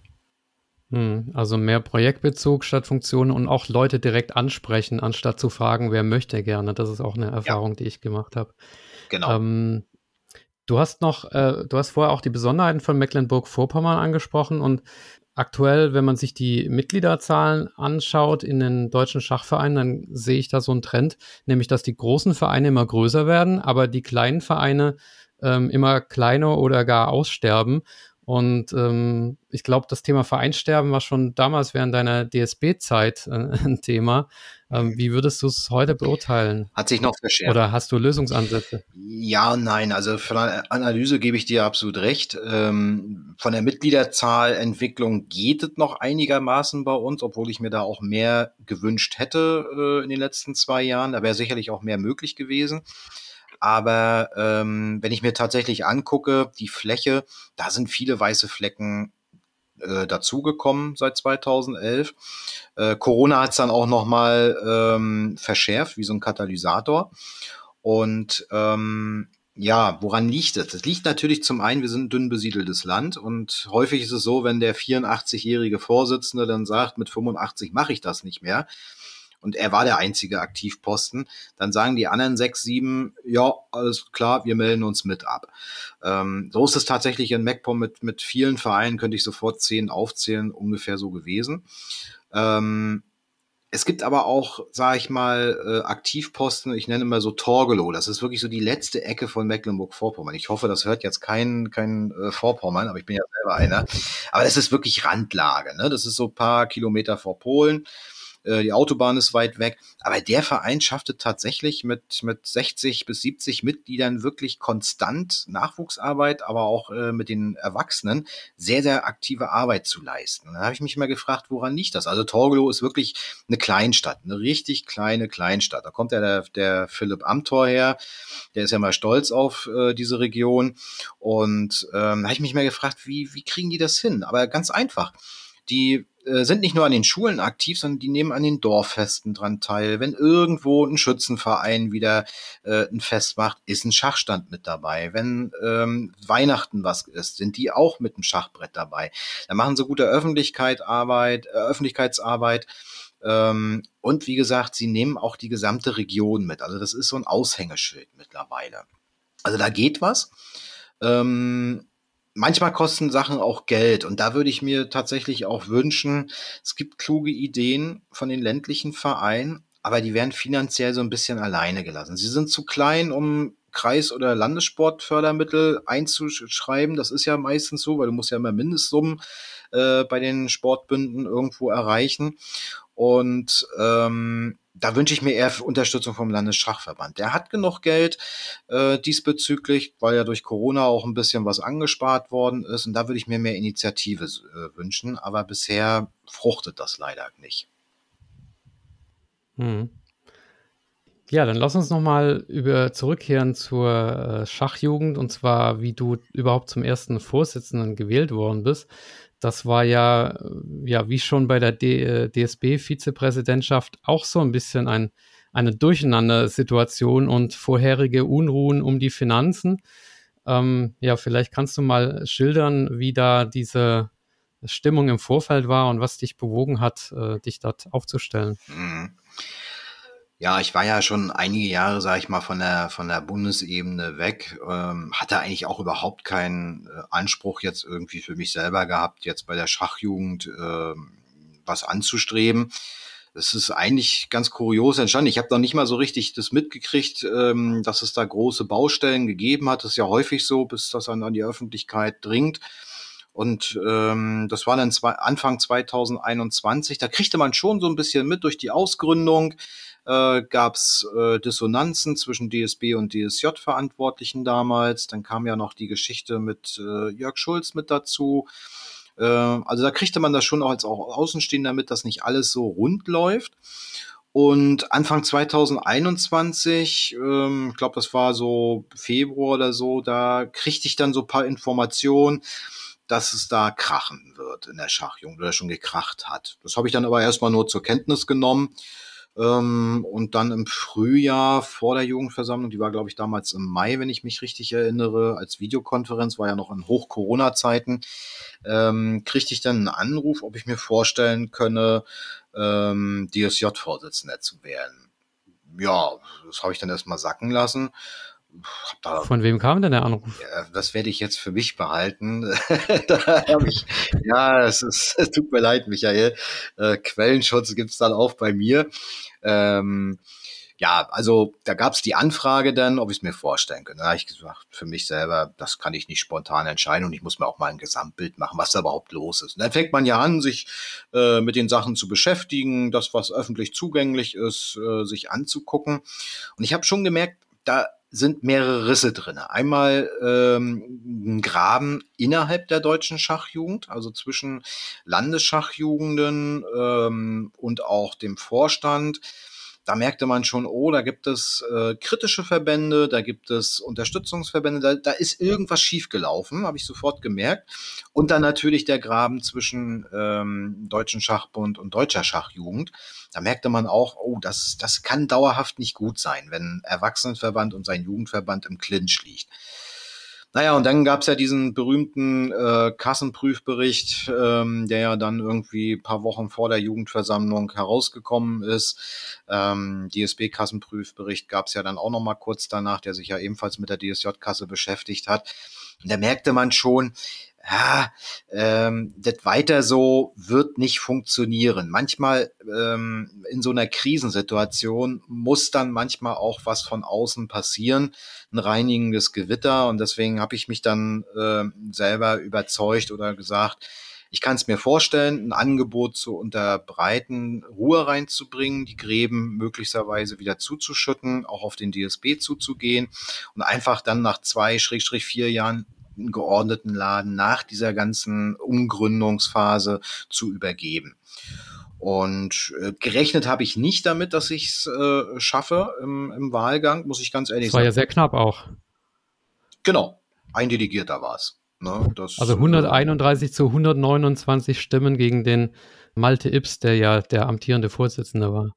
Hm, also mehr Projektbezug statt Funktionen und auch Leute direkt ansprechen, anstatt zu fragen, wer möchte gerne. Das ist auch eine Erfahrung, ja, die ich gemacht habe. Genau. Ähm, Du hast noch, äh, du hast vorher auch die Besonderheiten von Mecklenburg-Vorpommern angesprochen und aktuell, wenn man sich die Mitgliederzahlen anschaut in den deutschen Schachvereinen, dann sehe ich da so einen Trend, nämlich dass die großen Vereine immer größer werden, aber die kleinen Vereine ähm, immer kleiner oder gar aussterben. Und ähm, ich glaube, das Thema Vereinssterben war schon damals während deiner D S B-Zeit äh, ein Thema. Ähm, wie würdest du es heute beurteilen? Hat sich noch verschärft. Oder hast du Lösungsansätze? Ja und nein. Also von der Analyse gebe ich dir absolut recht. Ähm, von der Mitgliederzahlentwicklung geht es noch einigermaßen bei uns, obwohl ich mir da auch mehr gewünscht hätte äh, in den letzten zwei Jahren. Da wäre sicherlich auch mehr möglich gewesen. Aber ähm, wenn ich mir tatsächlich angucke, die Fläche, da sind viele weiße Flecken äh, dazugekommen seit zweitausendelf. Äh, Corona hat es dann auch nochmal ähm, verschärft, wie so ein Katalysator. Und ähm, ja, woran liegt es? Das liegt natürlich zum einen, wir sind ein dünn besiedeltes Land und häufig ist es so, wenn der vierundachtzig-jährige Vorsitzende dann sagt, mit fünfundachtzig mache ich das nicht mehr, und er war der einzige Aktivposten, dann sagen die anderen sechs, sieben, ja, alles klar, wir melden uns mit ab. Ähm, so ist es tatsächlich in MacPom mit, mit vielen Vereinen, könnte ich sofort zehn aufzählen, ungefähr so gewesen. Ähm, es gibt aber auch, sage ich mal, äh, Aktivposten, ich nenne immer so Torgelow, das ist wirklich so die letzte Ecke von Mecklenburg-Vorpommern. Ich hoffe, das hört jetzt kein, kein äh, Vorpommern, aber ich bin ja selber einer. Aber das ist wirklich Randlage, ne? Das ist so ein paar Kilometer vor Polen. Die Autobahn ist weit weg, aber der Verein schaffte tatsächlich mit, mit sechzig bis siebzig Mitgliedern wirklich konstant Nachwuchsarbeit, aber auch äh, mit den Erwachsenen sehr, sehr aktive Arbeit zu leisten. Und da habe ich mich mal gefragt, woran liegt das? Also Torgelow ist wirklich eine Kleinstadt, eine richtig kleine Kleinstadt. Da kommt ja der, der Philipp Amthor her, der ist ja mal stolz auf äh, diese Region. Und ähm, da habe ich mich mal gefragt, wie, wie kriegen die das hin? Aber ganz einfach. Die äh, sind nicht nur an den Schulen aktiv, sondern die nehmen an den Dorffesten dran teil. Wenn irgendwo ein Schützenverein wieder äh, ein Fest macht, ist ein Schachstand mit dabei. Wenn ähm, Weihnachten was ist, sind die auch mit dem Schachbrett dabei. Da machen sie gute Öffentlichkeit, Arbeit, äh, Öffentlichkeitsarbeit. Ähm, und wie gesagt, sie nehmen auch die gesamte Region mit. Also das ist so ein Aushängeschild mittlerweile. Also da geht was. Ähm, Manchmal kosten Sachen auch Geld und da würde ich mir tatsächlich auch wünschen, es gibt kluge Ideen von den ländlichen Vereinen, aber die werden finanziell so ein bisschen alleine gelassen. Sie sind zu klein, um Kreis- oder Landessportfördermittel einzuschreiben. Das ist ja meistens so, weil du musst ja immer Mindestsummen äh, bei den Sportbünden irgendwo erreichen. Und ähm, da wünsche ich mir eher Unterstützung vom Landesschachverband. Der hat genug Geld äh, diesbezüglich, weil ja durch Corona auch ein bisschen was angespart worden ist. Und da würde ich mir mehr Initiative äh, wünschen. Aber bisher fruchtet das leider nicht. Hm. Ja, dann lass uns nochmal über zurückkehren zur äh, Schachjugend und zwar, wie du überhaupt zum ersten Vorsitzenden gewählt worden bist. Das war ja, ja wie schon bei der D- D S B-Vizepräsidentschaft auch so ein bisschen ein, eine Durcheinander-Situation und vorherige Unruhen um die Finanzen. Ähm, ja, vielleicht kannst du mal schildern, wie da diese Stimmung im Vorfeld war und was dich bewogen hat, äh, dich dort aufzustellen. Mhm. Ja, ich war ja schon einige Jahre, sage ich mal, von der von der Bundesebene weg, ähm, hatte eigentlich auch überhaupt keinen äh, Anspruch jetzt irgendwie für mich selber gehabt, jetzt bei der Schachjugend äh, was anzustreben. Das ist eigentlich ganz kurios entstanden. Ich habe noch nicht mal so richtig das mitgekriegt, ähm, dass es da große Baustellen gegeben hat. Das ist ja häufig so, bis das dann an die Öffentlichkeit dringt. Und ähm, das war dann zwei, Anfang zweitausendeinundzwanzig. Da kriegte man schon so ein bisschen mit durch die Ausgründung. Äh, gab es äh, Dissonanzen zwischen D S B und D S J-Verantwortlichen damals. Dann kam ja noch die Geschichte mit äh, Jörg Schulz mit dazu. Äh, also da kriegte man das schon auch als auch Außenstehender mit, dass nicht alles so rund läuft. Und Anfang zweitausendeinundzwanzig, ähm, ich glaube, das war so Februar oder so, da kriegte ich dann so ein paar Informationen, dass es da krachen wird in der Schachjugend oder schon gekracht hat. Das habe ich dann aber erstmal nur zur Kenntnis genommen. Ähm, und dann im Frühjahr vor der Jugendversammlung, die war, glaube ich, damals im Mai, wenn ich mich richtig erinnere, als Videokonferenz, war ja noch in Hoch-Corona-Zeiten, ähm, kriegte ich dann einen Anruf, ob ich mir vorstellen könne, ähm, D S J-Vorsitzender zu werden. Ja, das habe ich dann erstmal sacken lassen. Hab da, Von wem kam denn der Anruf? Ja, das werde ich jetzt für mich behalten. Da hab ich, ja, es ist, es tut mir leid, Michael. Äh, Quellenschutz gibt's dann auch bei mir. Ähm, ja, also da gab's die Anfrage dann, ob ich es mir vorstellen könnte. Da habe ich gesagt, für mich selber, das kann ich nicht spontan entscheiden und ich muss mir auch mal ein Gesamtbild machen, was da überhaupt los ist. Und dann fängt man ja an, sich äh, mit den Sachen zu beschäftigen, das, was öffentlich zugänglich ist, äh, sich anzugucken. Und ich habe schon gemerkt, da sind mehrere Risse drin. Einmal ähm, ein Graben innerhalb der deutschen Schachjugend, also zwischen Landesschachjugenden ähm, und auch dem Vorstand. Da merkte man schon, oh, da gibt es äh, kritische Verbände, da gibt es Unterstützungsverbände, da, da ist irgendwas schiefgelaufen, habe ich sofort gemerkt. Und dann natürlich der Graben zwischen ähm, Deutschen Schachbund und Deutscher Schachjugend. Da merkte man auch, oh, das, das kann dauerhaft nicht gut sein, wenn ein Erwachsenenverband und sein Jugendverband im Clinch liegt. Naja, und dann gab's ja diesen berühmten äh, Kassenprüfbericht, ähm, der ja dann irgendwie ein paar Wochen vor der Jugendversammlung herausgekommen ist. Ähm, D S B-Kassenprüfbericht gab's ja dann auch noch mal kurz danach, der sich ja ebenfalls mit der D S J-Kasse beschäftigt hat. Und da merkte man schon, ja, ähm, das weiter so wird nicht funktionieren. Manchmal ähm, in so einer Krisensituation muss dann manchmal auch was von außen passieren, ein reinigendes Gewitter. Und deswegen habe ich mich dann äh, selber überzeugt oder gesagt, ich kann es mir vorstellen, ein Angebot zu unterbreiten, Ruhe reinzubringen, die Gräben möglicherweise wieder zuzuschütten, auch auf den D S B zuzugehen und einfach dann nach zwei, Schrägstrich vier Jahren einen geordneten Laden nach dieser ganzen Umgründungsphase zu übergeben. Und äh, gerechnet habe ich nicht damit, dass ich es äh, schaffe im, im Wahlgang, muss ich ganz ehrlich Das war sagen. ja sehr knapp auch. Genau, ein Delegierter war es. Ne, das, also hunderteinunddreißig äh, zu hundertneunundzwanzig Stimmen gegen den Malte Ips, der ja der amtierende Vorsitzende war.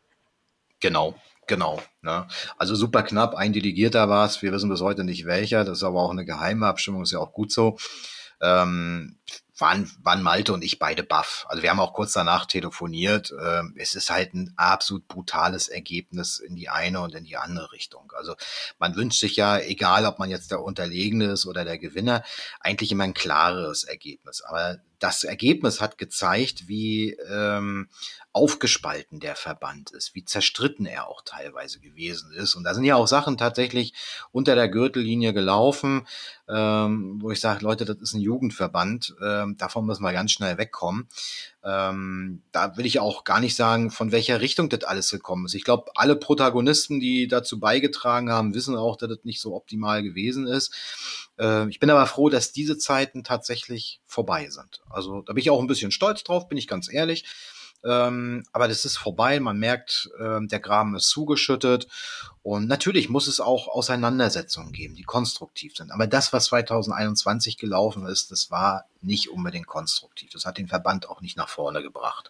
Genau. Genau, ne? Also super knapp, ein Delegierter war es, wir wissen bis heute nicht welcher, das ist aber auch eine geheime Abstimmung, ist ja auch gut so. Ähm, waren, waren Malte und ich beide baff. Also wir haben auch kurz danach telefoniert. Ähm, es ist halt ein absolut brutales Ergebnis in die eine und in die andere Richtung. Also man wünscht sich ja, egal ob man jetzt der Unterlegene ist oder der Gewinner, eigentlich immer ein klares Ergebnis. Aber das Ergebnis hat gezeigt, wie ähm, aufgespalten der Verband ist, wie zerstritten er auch teilweise gewesen ist. Und da sind ja auch Sachen tatsächlich unter der Gürtellinie gelaufen, ähm, wo ich sage, Leute, das ist ein Jugendverband, ähm, davon müssen wir ganz schnell wegkommen. Ähm, da will ich auch gar nicht sagen, von welcher Richtung das alles gekommen ist. Ich glaube, alle Protagonisten, die dazu beigetragen haben, wissen auch, dass das nicht so optimal gewesen ist. Äh, ich bin aber froh, dass diese Zeiten tatsächlich vorbei sind. Also da bin ich auch ein bisschen stolz drauf, bin ich ganz ehrlich. Ähm, aber das ist vorbei, man merkt, äh, der Graben ist zugeschüttet und natürlich muss es auch Auseinandersetzungen geben, die konstruktiv sind. Aber das, was zweitausendeinundzwanzig gelaufen ist, das war nicht unbedingt konstruktiv. Das hat den Verband auch nicht nach vorne gebracht.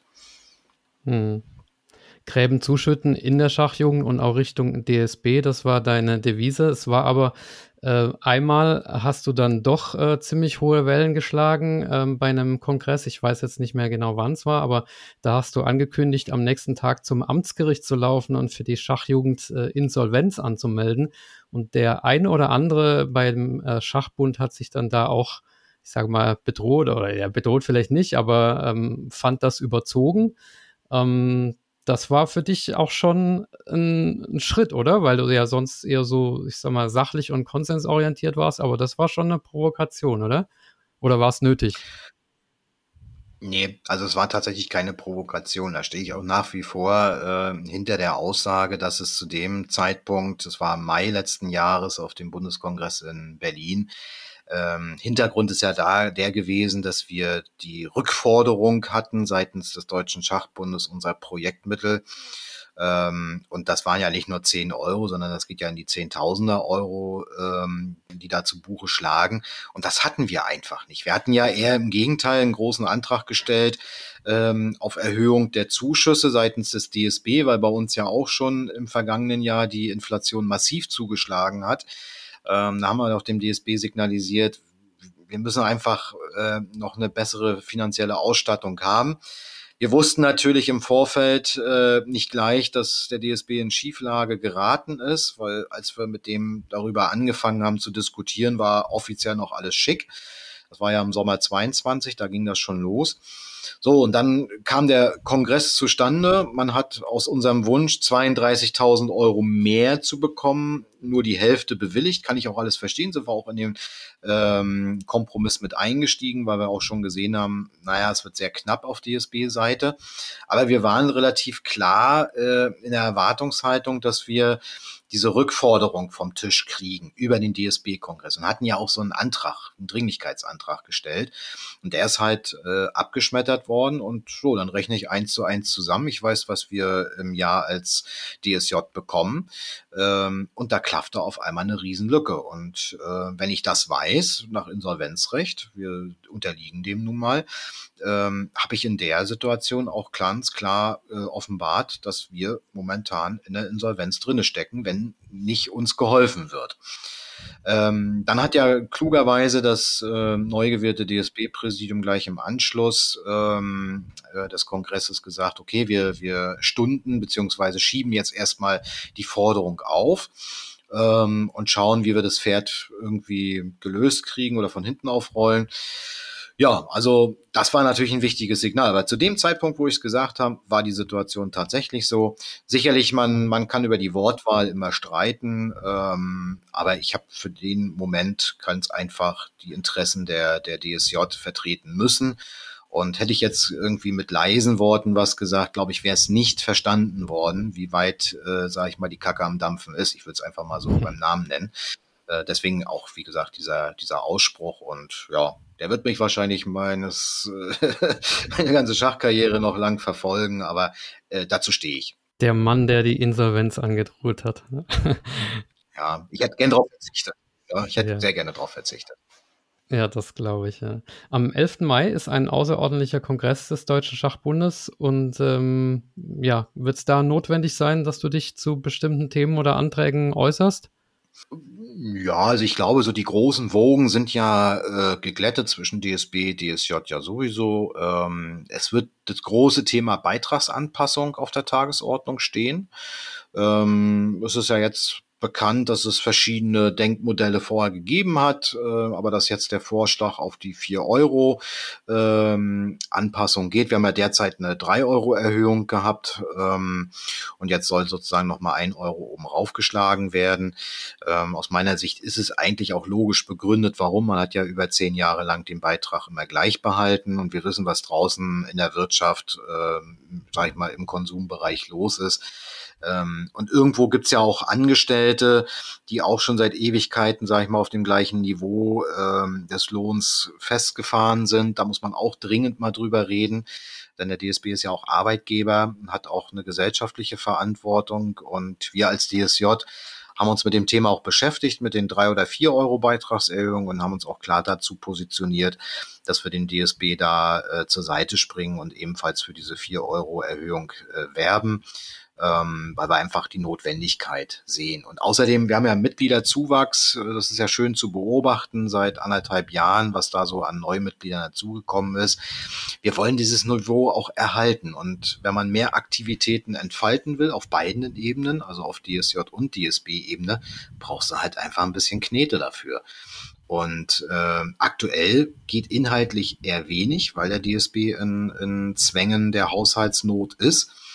Hm. Gräben zuschütten in der Schachjugend und auch Richtung D S B, das war deine Devise. Es war aber äh, einmal hast du dann doch äh, ziemlich hohe Wellen geschlagen ähm, bei einem Kongress. Ich weiß jetzt nicht mehr genau, wann es war, aber da hast du angekündigt, am nächsten Tag zum Amtsgericht zu laufen und für die Schachjugend äh, Insolvenz anzumelden. Und der eine oder andere beim äh, Schachbund hat sich dann da auch, ich sage mal, bedroht, oder ja, bedroht vielleicht nicht, aber ähm, fand das überzogen. Ähm, Das war für dich auch schon ein, ein Schritt, oder? Weil du ja sonst eher so, ich sag mal, sachlich und konsensorientiert warst, aber das war schon eine Provokation, oder? Oder war es nötig? Nee, also es war tatsächlich keine Provokation. Da stehe ich auch nach wie vor äh, hinter der Aussage, dass es zu dem Zeitpunkt, das war im Mai letzten Jahres auf dem Bundeskongress in Berlin, ähm, Hintergrund ist ja da der gewesen, dass wir die Rückforderung hatten seitens des Deutschen Schachbundes unserer Projektmittel. Ähm, und das waren ja nicht nur zehn Euro, sondern das geht ja in die Zehntausender Euro, ähm, die da zu Buche schlagen. Und das hatten wir einfach nicht. Wir hatten ja eher im Gegenteil einen großen Antrag gestellt ähm, auf Erhöhung der Zuschüsse seitens des D S B, weil bei uns ja auch schon im vergangenen Jahr die Inflation massiv zugeschlagen hat. Ähm, da haben wir auch dem D S B signalisiert, wir müssen einfach äh, noch eine bessere finanzielle Ausstattung haben. Wir wussten natürlich im Vorfeld äh, nicht gleich, dass der D S B in Schieflage geraten ist, weil als wir mit dem darüber angefangen haben zu diskutieren, war offiziell noch alles schick. Das war ja im Sommer zweiundzwanzig, da ging das schon los. So, und dann kam der Kongress zustande. Man hat aus unserem Wunsch, zweiunddreißigtausend Euro mehr zu bekommen, nur die Hälfte bewilligt. Kann ich auch alles verstehen. Sind wir auch in den ähm, Kompromiss mit eingestiegen, weil wir auch schon gesehen haben, naja, es wird sehr knapp auf D S B-Seite. Aber wir waren relativ klar äh, in der Erwartungshaltung, dass wir diese Rückforderung vom Tisch kriegen über den D S B-Kongress und hatten ja auch so einen Antrag, einen Dringlichkeitsantrag gestellt und der ist halt äh, abgeschmettert worden und so, dann rechne ich eins zu eins zusammen. Ich weiß, was wir im Jahr als D S J bekommen ähm, und da klaffte auf einmal eine Riesenlücke und äh, wenn ich das weiß, nach Insolvenzrecht, wir unterliegen dem nun mal, ähm, habe ich in der Situation auch ganz klar äh, offenbart, dass wir momentan in der Insolvenz drinne stecken, wenn nicht uns geholfen wird. Ähm, dann hat ja klugerweise das äh, neu gewählte D S B-Präsidium gleich im Anschluss ähm, äh, des Kongresses gesagt, okay, wir, wir stunden beziehungsweise schieben jetzt erstmal die Forderung auf ähm, und schauen, wie wir das Pferd irgendwie gelöst kriegen oder von hinten aufrollen. Ja, also das war natürlich ein wichtiges Signal, aber zu dem Zeitpunkt, wo ich es gesagt habe, war die Situation tatsächlich so. Sicherlich, man man kann über die Wortwahl immer streiten, ähm, aber ich habe für den Moment ganz einfach die Interessen der der D S J vertreten müssen. Und hätte ich jetzt irgendwie mit leisen Worten was gesagt, glaube ich, wäre es nicht verstanden worden, wie weit, äh, sage ich mal, die Kacke am Dampfen ist. Ich würde es einfach mal so beim Namen nennen. Äh, deswegen auch, wie gesagt, dieser, dieser Ausspruch und ja, der wird mich wahrscheinlich meines, äh, meine ganze Schachkarriere noch lang verfolgen, aber äh, dazu stehe ich. Der Mann, der die Insolvenz angedroht hat. Ja, ich hätte gerne darauf verzichtet. Ja, ich hätte Ja. sehr gerne darauf verzichtet. Ja, das glaube ich, ja. Am elften Mai ist ein außerordentlicher Kongress des Deutschen Schachbundes und ähm, ja, wird es da notwendig sein, dass du dich zu bestimmten Themen oder Anträgen äußerst? Ja, also ich glaube, so die großen Wogen sind ja äh, geglättet zwischen D S B, D S J ja sowieso. Ähm, es wird das große Thema Beitragsanpassung auf der Tagesordnung stehen. Ähm, es ist ja jetzt bekannt, dass es verschiedene Denkmodelle vorher gegeben hat, äh, aber dass jetzt der Vorschlag auf die vier Euro ähm, Anpassung geht. Wir haben ja derzeit eine drei Euro Erhöhung gehabt ähm, und jetzt soll sozusagen nochmal ein Euro oben raufgeschlagen werden. Ähm, aus meiner Sicht ist es eigentlich auch logisch begründet, warum. Man hat ja über zehn Jahre lang den Beitrag immer gleich behalten und wir wissen, was draußen in der Wirtschaft, äh, sag ich mal, im Konsumbereich los ist. Ähm, und irgendwo gibt's ja auch Angestellte, die auch schon seit Ewigkeiten, sag ich mal, auf dem gleichen Niveau ähm, des Lohns festgefahren sind. Da muss man auch dringend mal drüber reden, denn der D S B ist ja auch Arbeitgeber, hat auch eine gesellschaftliche Verantwortung und wir als D S J haben uns mit dem Thema auch beschäftigt, mit den drei oder vier Euro Beitragserhöhungen und haben uns auch klar dazu positioniert, dass wir den D S B da äh, zur Seite springen und ebenfalls für diese vier Euro Erhöhung äh, werben. Ähm, weil wir einfach die Notwendigkeit sehen. Und außerdem, wir haben ja Mitgliederzuwachs, das ist ja schön zu beobachten seit anderthalb Jahren, was da so an Neumitgliedern dazugekommen ist. Wir wollen dieses Niveau auch erhalten und wenn man mehr Aktivitäten entfalten will, auf beiden Ebenen, also auf D S J und D S B-Ebene, brauchst du halt einfach ein bisschen Knete dafür. Und äh, aktuell geht inhaltlich eher wenig, weil der D S B in, in Zwängen der Haushaltsnot ist.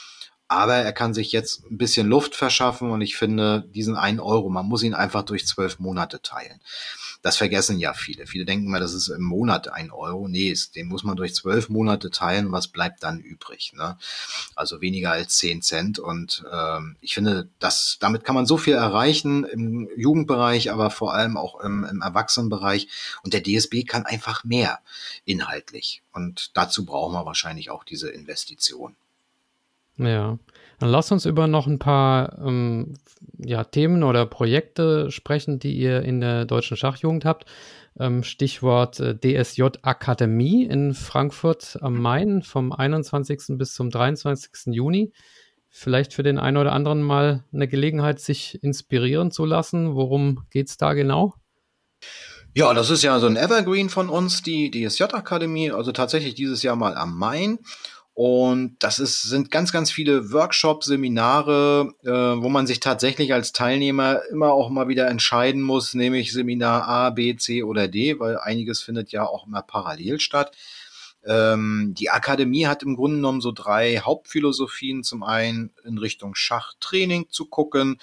Aber er kann sich jetzt ein bisschen Luft verschaffen und ich finde, diesen einen Euro, man muss ihn einfach durch zwölf Monate teilen. Das vergessen ja viele. Viele denken mal, das ist im Monat ein Euro. Nee, den muss man durch zwölf Monate teilen. Was bleibt dann übrig? Ne? Also weniger als zehn Cent. Und ähm, ich finde, das, damit kann man so viel erreichen im Jugendbereich, aber vor allem auch im, im Erwachsenenbereich. Und der D S B kann einfach mehr inhaltlich. Und dazu brauchen wir wahrscheinlich auch diese Investition. Ja, dann lass uns über noch ein paar ähm, ja, Themen oder Projekte sprechen, die ihr in der Deutschen Schachjugend habt. Ähm, Stichwort äh, D S J Akademie in Frankfurt am Main vom einundzwanzigsten bis zum dreiundzwanzigsten Juni. Vielleicht für den einen oder anderen mal eine Gelegenheit, sich inspirieren zu lassen. Worum geht's da genau? Ja, das ist ja so ein Evergreen von uns, die D S J Akademie, also tatsächlich dieses Jahr mal am Main. Und das ist, sind ganz, ganz viele Workshops, Seminare, äh, wo man sich tatsächlich als Teilnehmer immer auch mal wieder entscheiden muss, nehme ich Seminar A, B, C oder D, weil einiges findet ja auch immer parallel statt. Ähm, die Akademie hat im Grunde genommen so drei Hauptphilosophien. Zum einen in Richtung Schachtraining zu gucken,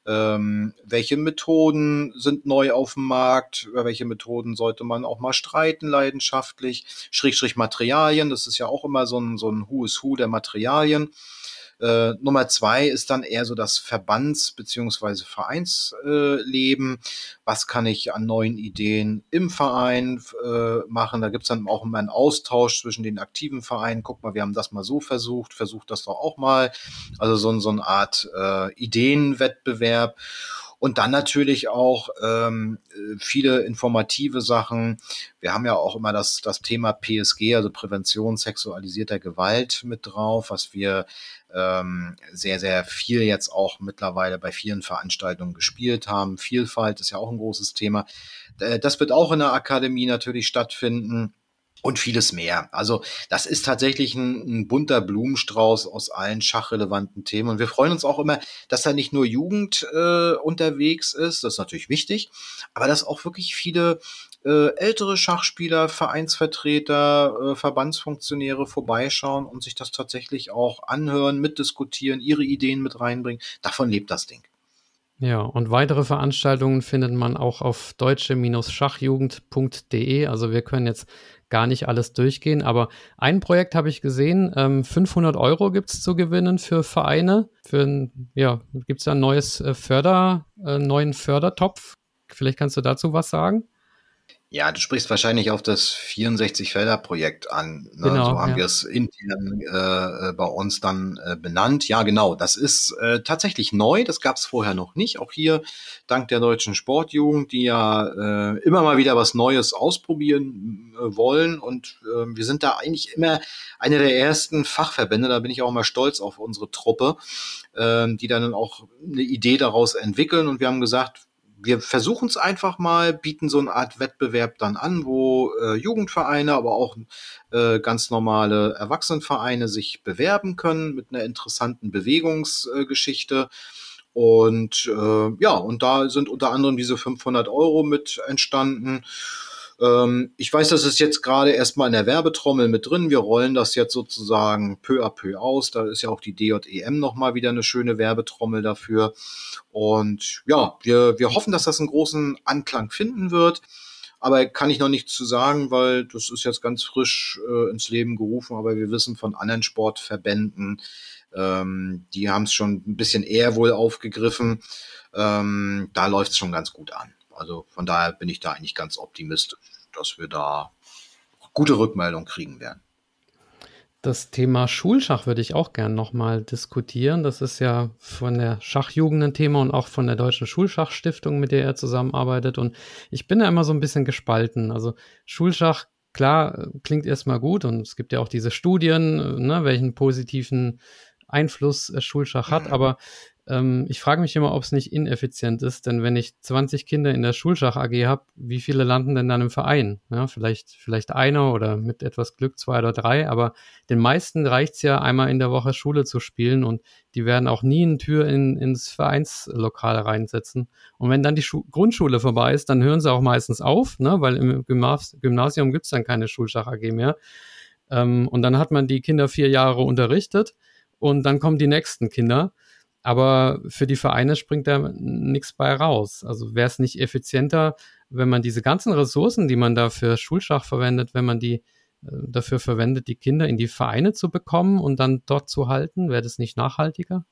ähm, welche Methoden sind neu auf dem Markt, über welche Methoden sollte man auch mal streiten leidenschaftlich, Schrägstrich Materialien, das ist ja auch immer so ein, so ein Who is Who der Materialien. Äh, Nummer zwei ist dann eher so das Verbands- bzw. Vereinsleben. Äh, Was kann ich an neuen Ideen im Verein äh, machen? Da gibt's dann auch immer einen Austausch zwischen den aktiven Vereinen. Guck mal, wir haben das mal so versucht, versucht das doch auch mal. Also so, so eine Art äh, Ideenwettbewerb. Und dann natürlich auch ähm, viele informative Sachen. Wir haben ja auch immer das, das Thema P S G, also Prävention sexualisierter Gewalt mit drauf, was wir ähm, sehr, sehr viel jetzt auch mittlerweile bei vielen Veranstaltungen gespielt haben. Vielfalt ist ja auch ein großes Thema. Das wird auch in der Akademie natürlich stattfinden. Und vieles mehr. Also das ist tatsächlich ein, ein bunter Blumenstrauß aus allen schachrelevanten Themen. Und wir freuen uns auch immer, dass da nicht nur Jugend äh, unterwegs ist, das ist natürlich wichtig, aber dass auch wirklich viele äh, ältere Schachspieler, Vereinsvertreter, äh, Verbandsfunktionäre vorbeischauen und sich das tatsächlich auch anhören, mitdiskutieren, ihre Ideen mit reinbringen. Davon lebt das Ding. Ja, und weitere Veranstaltungen findet man auch auf deutsche Schachjugend punkt de. Also wir können jetzt gar nicht alles durchgehen, aber ein Projekt habe ich gesehen, ähm, fünfhundert Euro gibt es zu gewinnen für Vereine. Für, ja, gibt es da ein neues äh, Förder, äh, neuen Fördertopf? Vielleicht kannst du dazu was sagen? Ja, du sprichst wahrscheinlich auf das vierundsechzig-Felder-Projekt an. Ne? Genau, so haben ja. wir es intern äh, bei uns dann äh, benannt. Ja, genau. Das ist äh, tatsächlich neu. Das gab es vorher noch nicht. Auch hier dank der Deutschen Sportjugend, die ja äh, immer mal wieder was Neues ausprobieren äh, wollen. Und äh, wir sind da eigentlich immer einer der ersten Fachverbände. Da bin ich auch mal stolz auf unsere Truppe, äh, die dann auch eine Idee daraus entwickeln. Und wir haben gesagt, wir versuchen es einfach mal, bieten so eine Art Wettbewerb dann an, wo äh, Jugendvereine, aber auch äh, ganz normale Erwachsenenvereine sich bewerben können mit einer interessanten Bewegungsgeschichte. Äh, und äh, ja, und da sind unter anderem diese fünfhundert Euro mit entstanden. Ähm, ich weiß, das ist jetzt gerade erstmal in der Werbetrommel mit drin. Wir rollen das jetzt sozusagen peu à peu aus. Da ist ja auch die D J E M nochmal wieder eine schöne Werbetrommel dafür. Und ja, wir, wir hoffen, dass das einen großen Anklang finden wird. Aber kann ich noch nichts zu sagen, weil das ist jetzt ganz frisch äh, ins Leben gerufen. Aber wir wissen von anderen Sportverbänden, ähm, die haben es schon ein bisschen eher wohl aufgegriffen. Ähm, da läuft es schon ganz gut an. Also von daher bin ich da eigentlich ganz optimistisch, dass wir da gute Rückmeldung kriegen werden. Das Thema Schulschach würde ich auch gern nochmal diskutieren. Das ist ja von der Schachjugend ein Thema und auch von der Deutschen Schulschachstiftung, mit der er zusammenarbeitet. Und ich bin da immer so ein bisschen gespalten. Also Schulschach, klar, klingt erstmal gut und es gibt ja auch diese Studien, ne, welchen positiven Einfluss Schulschach hat, aber ähm, ich frage mich immer, ob es nicht ineffizient ist, denn wenn ich zwanzig Kinder in der Schulschach-A G habe, wie viele landen denn dann im Verein? Ja, vielleicht, vielleicht einer oder mit etwas Glück zwei oder drei, aber den meisten reicht es ja, einmal in der Woche Schule zu spielen und die werden auch nie eine Tür in, ins Vereinslokal reinsetzen. Und wenn dann die Schu- Grundschule vorbei ist, dann hören sie auch meistens auf, ne, weil im Gymnas- Gymnasium gibt es dann keine Schulschach-A G mehr. Ähm, und dann hat man die Kinder vier Jahre unterrichtet. und dann kommen die nächsten Kinder. Aber für die Vereine springt da nichts bei raus. Also wäre es nicht effizienter, wenn man diese ganzen Ressourcen, die man da für Schulschach verwendet, wenn man die äh, dafür verwendet, die Kinder in die Vereine zu bekommen und dann dort zu halten? Wäre das nicht nachhaltiger?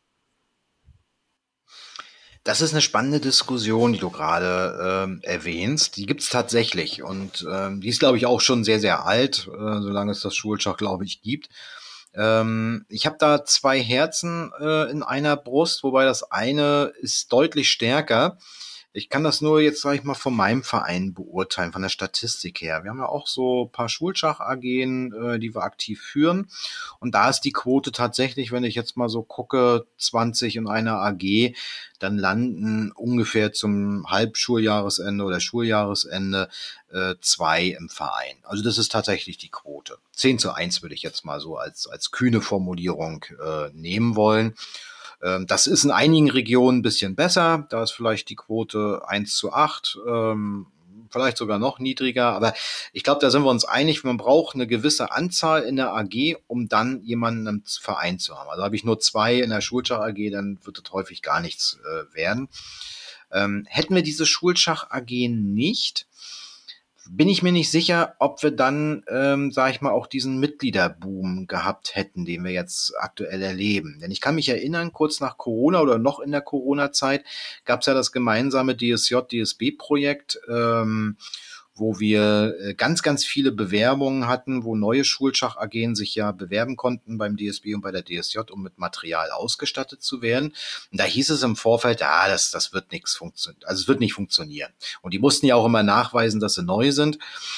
Das ist eine spannende Diskussion, die du gerade ähm, erwähnst. Die gibt's tatsächlich und ähm, die ist, glaube ich, auch schon sehr, sehr alt, äh, solange es das Schulschach, glaube ich, gibt. Ähm, ich habe da zwei Herzen äh, in einer Brust, wobei das eine ist deutlich stärker. Ich kann das nur jetzt, sage ich mal, von meinem Verein beurteilen, von der Statistik her. Wir haben ja auch so ein paar Schulschach-A G, äh, die wir aktiv führen. Und da ist die Quote tatsächlich, wenn ich jetzt mal so gucke, zwanzig in einer A G, dann landen ungefähr zum Halbschuljahresende oder Schuljahresende äh, zwei im Verein. Also das ist tatsächlich die Quote. zehn zu eins würde ich jetzt mal so als, als kühne Formulierung äh, nehmen wollen. Ähm, das ist in einigen Regionen ein bisschen besser. Da ist vielleicht die Quote eins zu acht, ähm, vielleicht sogar noch niedriger. Aber ich glaube, da sind wir uns einig, man braucht eine gewisse Anzahl in der A G, um dann jemanden im Verein zu haben. Also habe ich nur zwei in der Schulschach-A G, dann wird das häufig gar nichts äh, werden. Ähm, hätten wir diese Schulschach-A G nicht, bin ich mir nicht sicher, ob wir dann, ähm, sage ich mal, auch diesen Mitgliederboom gehabt hätten, den wir jetzt aktuell erleben. Denn ich kann mich erinnern, kurz nach Corona oder noch in der Corona-Zeit gab es ja das gemeinsame D S J-D S B-Projekt, ähm, wo wir äh, ganz, ganz viele Bewerbungen hatten, wo neue Schulschach-A G sich ja bewerben konnten beim D S B und bei der D S J, um mit Material ausgestattet zu werden. Und da hieß es im Vorfeld, ah, das, das wird nichts funktionieren, also es wird nicht funktionieren. Und die mussten ja auch immer nachweisen, dass sie neu sind.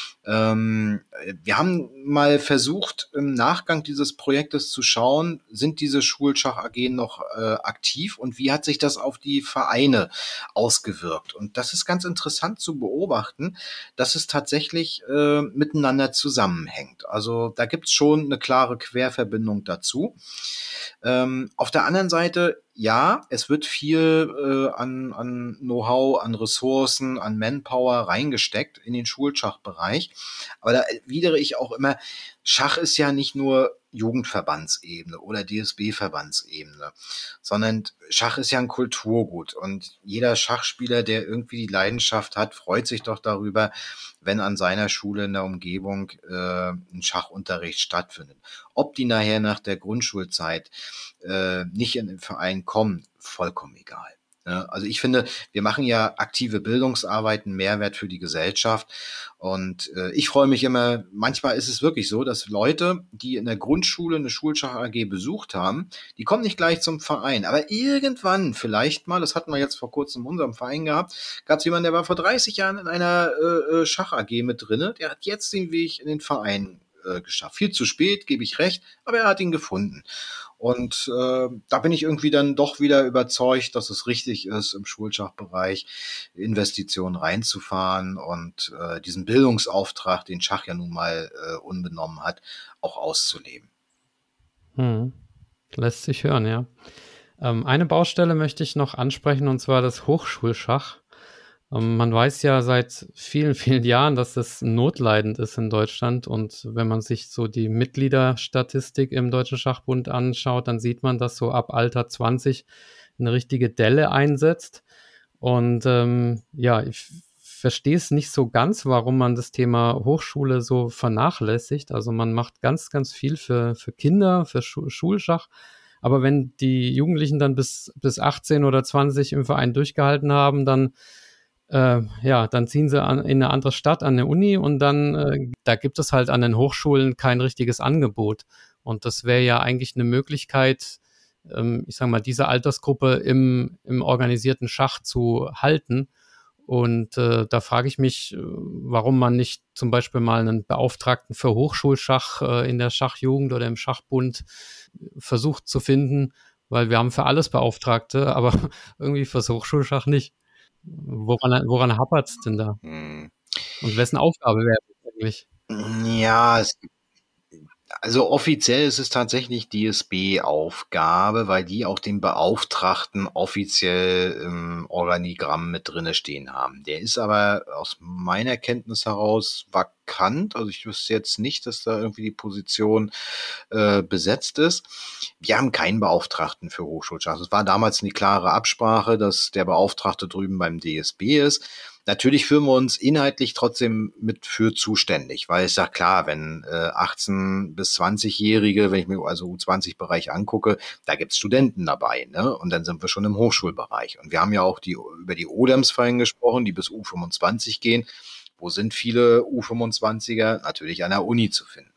Ähm, wir haben mal versucht, im Nachgang dieses Projektes zu schauen, sind diese Schulschach-A G noch äh, aktiv und wie hat sich das auf die Vereine ausgewirkt? Und das ist ganz interessant zu beobachten, dass es tatsächlich äh, miteinander zusammenhängt. Also da gibt's schon eine klare Querverbindung dazu. Ähm, auf der anderen Seite, ja, es wird viel äh, an, an Know-how, an Ressourcen, an Manpower reingesteckt in den Schulschachbereich. Aber da erwidere ich auch immer, Schach ist ja nicht nur Jugendverbandsebene oder D S B-Verbandsebene, sondern Schach ist ja ein Kulturgut. Und jeder Schachspieler, der irgendwie die Leidenschaft hat, freut sich doch darüber, wenn an seiner Schule in der Umgebung äh, ein Schachunterricht stattfindet. Ob die nachher nach der Grundschulzeit äh, nicht in den Verein kommen, vollkommen egal. Ja, also ich finde, wir machen ja aktive Bildungsarbeit, einen Mehrwert für die Gesellschaft. Und äh, ich freue mich immer, manchmal ist es wirklich so, dass Leute, die in der Grundschule eine Schulschach-A G besucht haben, die kommen nicht gleich zum Verein. Aber irgendwann, vielleicht mal, das hatten wir jetzt vor kurzem in unserem Verein gehabt, gab es jemanden, der war vor dreißig Jahren in einer äh, Schach-A G mit drinne, der hat jetzt den Weg in den Verein äh, geschafft. Viel zu spät, gebe ich recht, aber er hat ihn gefunden. Und äh, da bin ich irgendwie dann doch wieder überzeugt, dass es richtig ist, im Schulschachbereich Investitionen reinzufahren und äh, diesen Bildungsauftrag, den Schach ja nun mal äh, unbenommen hat, auch auszuleben. Hm. Lässt sich hören, ja. Ähm, eine Baustelle möchte ich noch ansprechen, und zwar das Hochschulschach. Ähm, man weiß ja seit vielen, vielen Jahren, dass das notleidend ist in Deutschland. Und wenn man sich so die Mitgliederstatistik im Deutschen Schachbund anschaut, dann sieht man, dass so ab Alter zwanzig eine richtige Delle einsetzt. Und ähm, ja, ich verstehe es nicht so ganz, warum man das Thema Hochschule so vernachlässigt. Also man macht ganz, ganz viel für, für Kinder, für Schu- Schulschach. Aber wenn die Jugendlichen dann bis, bis achtzehn oder zwanzig im Verein durchgehalten haben, dann Äh, ja, dann ziehen sie an, in eine andere Stadt, an eine Uni, und dann, äh, da gibt es halt an den Hochschulen kein richtiges Angebot. Und das wäre ja eigentlich eine Möglichkeit, ähm, ich sage mal, diese Altersgruppe im, im organisierten Schach zu halten. Und äh, da frage ich mich, äh, warum man nicht zum Beispiel mal einen Beauftragten für Hochschulschach äh, in der Schachjugend oder im Schachbund versucht zu finden, weil wir haben für alles Beauftragte, aber irgendwie fürs Hochschulschach nicht. Woran, woran hapert es denn da? Hm. Und wessen Aufgabe wäre das eigentlich? Ja, es, Also offiziell ist es tatsächlich D S B-Aufgabe, weil die auch den Beauftragten offiziell im Organigramm mit drinne stehen haben. Der ist aber aus meiner Kenntnis heraus vakant. Also ich wüsste jetzt nicht, dass da irgendwie die Position äh, besetzt ist. Wir haben keinen Beauftragten für Hochschulschach. Es war damals eine klare Absprache, dass der Beauftragte drüben beim D S B ist. Natürlich fühlen wir uns inhaltlich trotzdem mit für zuständig, weil ich sage, klar, wenn äh, achtzehn- bis zwanzig-Jährige, wenn ich mir also U zwanzig-Bereich angucke, da gibt's Studenten dabei, ne? Und dann sind wir schon im Hochschulbereich. Und wir haben ja auch die über die O D E Ms vorhin gesprochen, die bis U fünfundzwanzig gehen. Wo sind viele U fünfundzwanziger? Natürlich an der Uni zu finden.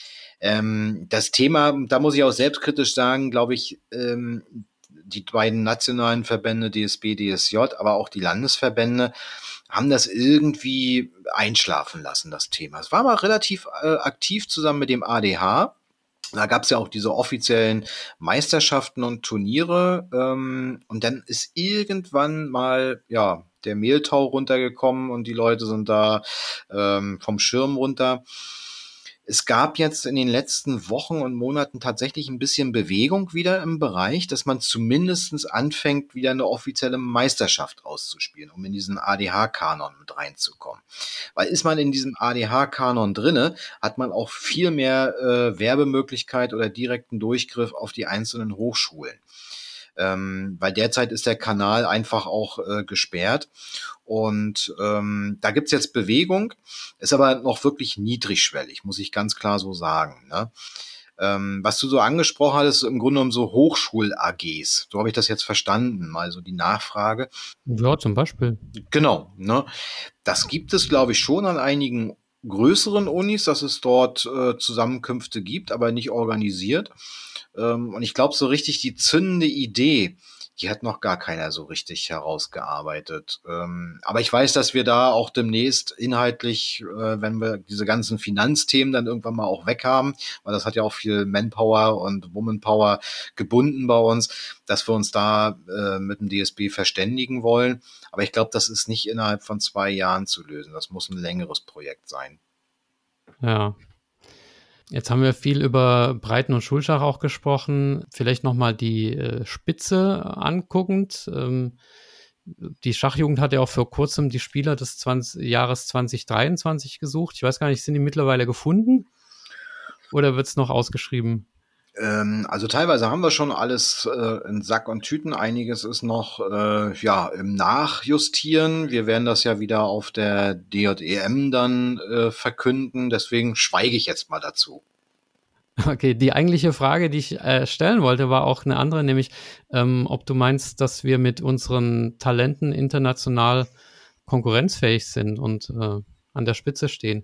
Ähm, das Thema, da muss ich auch selbstkritisch sagen, glaube ich, ähm, die beiden nationalen Verbände, D S B, D S J, aber auch die Landesverbände, haben das irgendwie einschlafen lassen, das Thema. Es war mal relativ äh, aktiv zusammen mit dem A D H. Da gab es ja auch diese offiziellen Meisterschaften und Turniere. Ähm, und dann ist irgendwann mal ja der Mehltau runtergekommen und die Leute sind da ähm, vom Schirm runter. Es gab jetzt in den letzten Wochen und Monaten tatsächlich ein bisschen Bewegung wieder im Bereich, dass man zumindestens anfängt, wieder eine offizielle Meisterschaft auszuspielen, um in diesen A D H-Kanon mit reinzukommen. Weil ist man in diesem A D H-Kanon drinne, hat man auch viel mehr äh, Werbemöglichkeit oder direkten Durchgriff auf die einzelnen Hochschulen. Ähm, weil derzeit ist der Kanal einfach auch äh, gesperrt und ähm, da gibt's jetzt Bewegung, ist aber noch wirklich niedrigschwellig, muss ich ganz klar so sagen, ne? Ähm, was du so angesprochen hattest, im Grunde genommen so Hochschul-A Gs, so habe ich das jetzt verstanden, mal so die Nachfrage. Ja, zum Beispiel. Genau, ne? Das gibt es, glaube ich, schon an einigen größeren Unis, dass es dort äh, Zusammenkünfte gibt, aber nicht organisiert. Ähm, und ich glaube, so richtig die zündende Idee, die hat noch gar keiner so richtig herausgearbeitet. Ähm, aber ich weiß, dass wir da auch demnächst inhaltlich, äh, wenn wir diese ganzen Finanzthemen dann irgendwann mal auch weg haben, weil das hat ja auch viel Manpower und Womanpower gebunden bei uns, dass wir uns da äh, mit dem D S B verständigen wollen. Aber ich glaube, das ist nicht innerhalb von zwei Jahren zu lösen. Das muss ein längeres Projekt sein. Ja. Jetzt haben wir viel über Breiten- und Schulschach auch gesprochen. Vielleicht nochmal die äh, Spitze anguckend. Ähm, die Schachjugend hat ja auch vor kurzem die Spieler des zwanzig, Jahres zwanzig dreiundzwanzig gesucht. Ich weiß gar nicht, sind die mittlerweile gefunden? Oder wird es noch ausgeschrieben? Ähm, also teilweise haben wir schon alles äh, in Sack und Tüten. Einiges ist noch äh, ja im Nachjustieren. Wir werden das ja wieder auf der D J E M dann äh, verkünden. Deswegen schweige ich jetzt mal dazu. Okay, die eigentliche Frage, die ich äh, stellen wollte, war auch eine andere, nämlich ähm, ob du meinst, dass wir mit unseren Talenten international konkurrenzfähig sind und äh, an der Spitze stehen.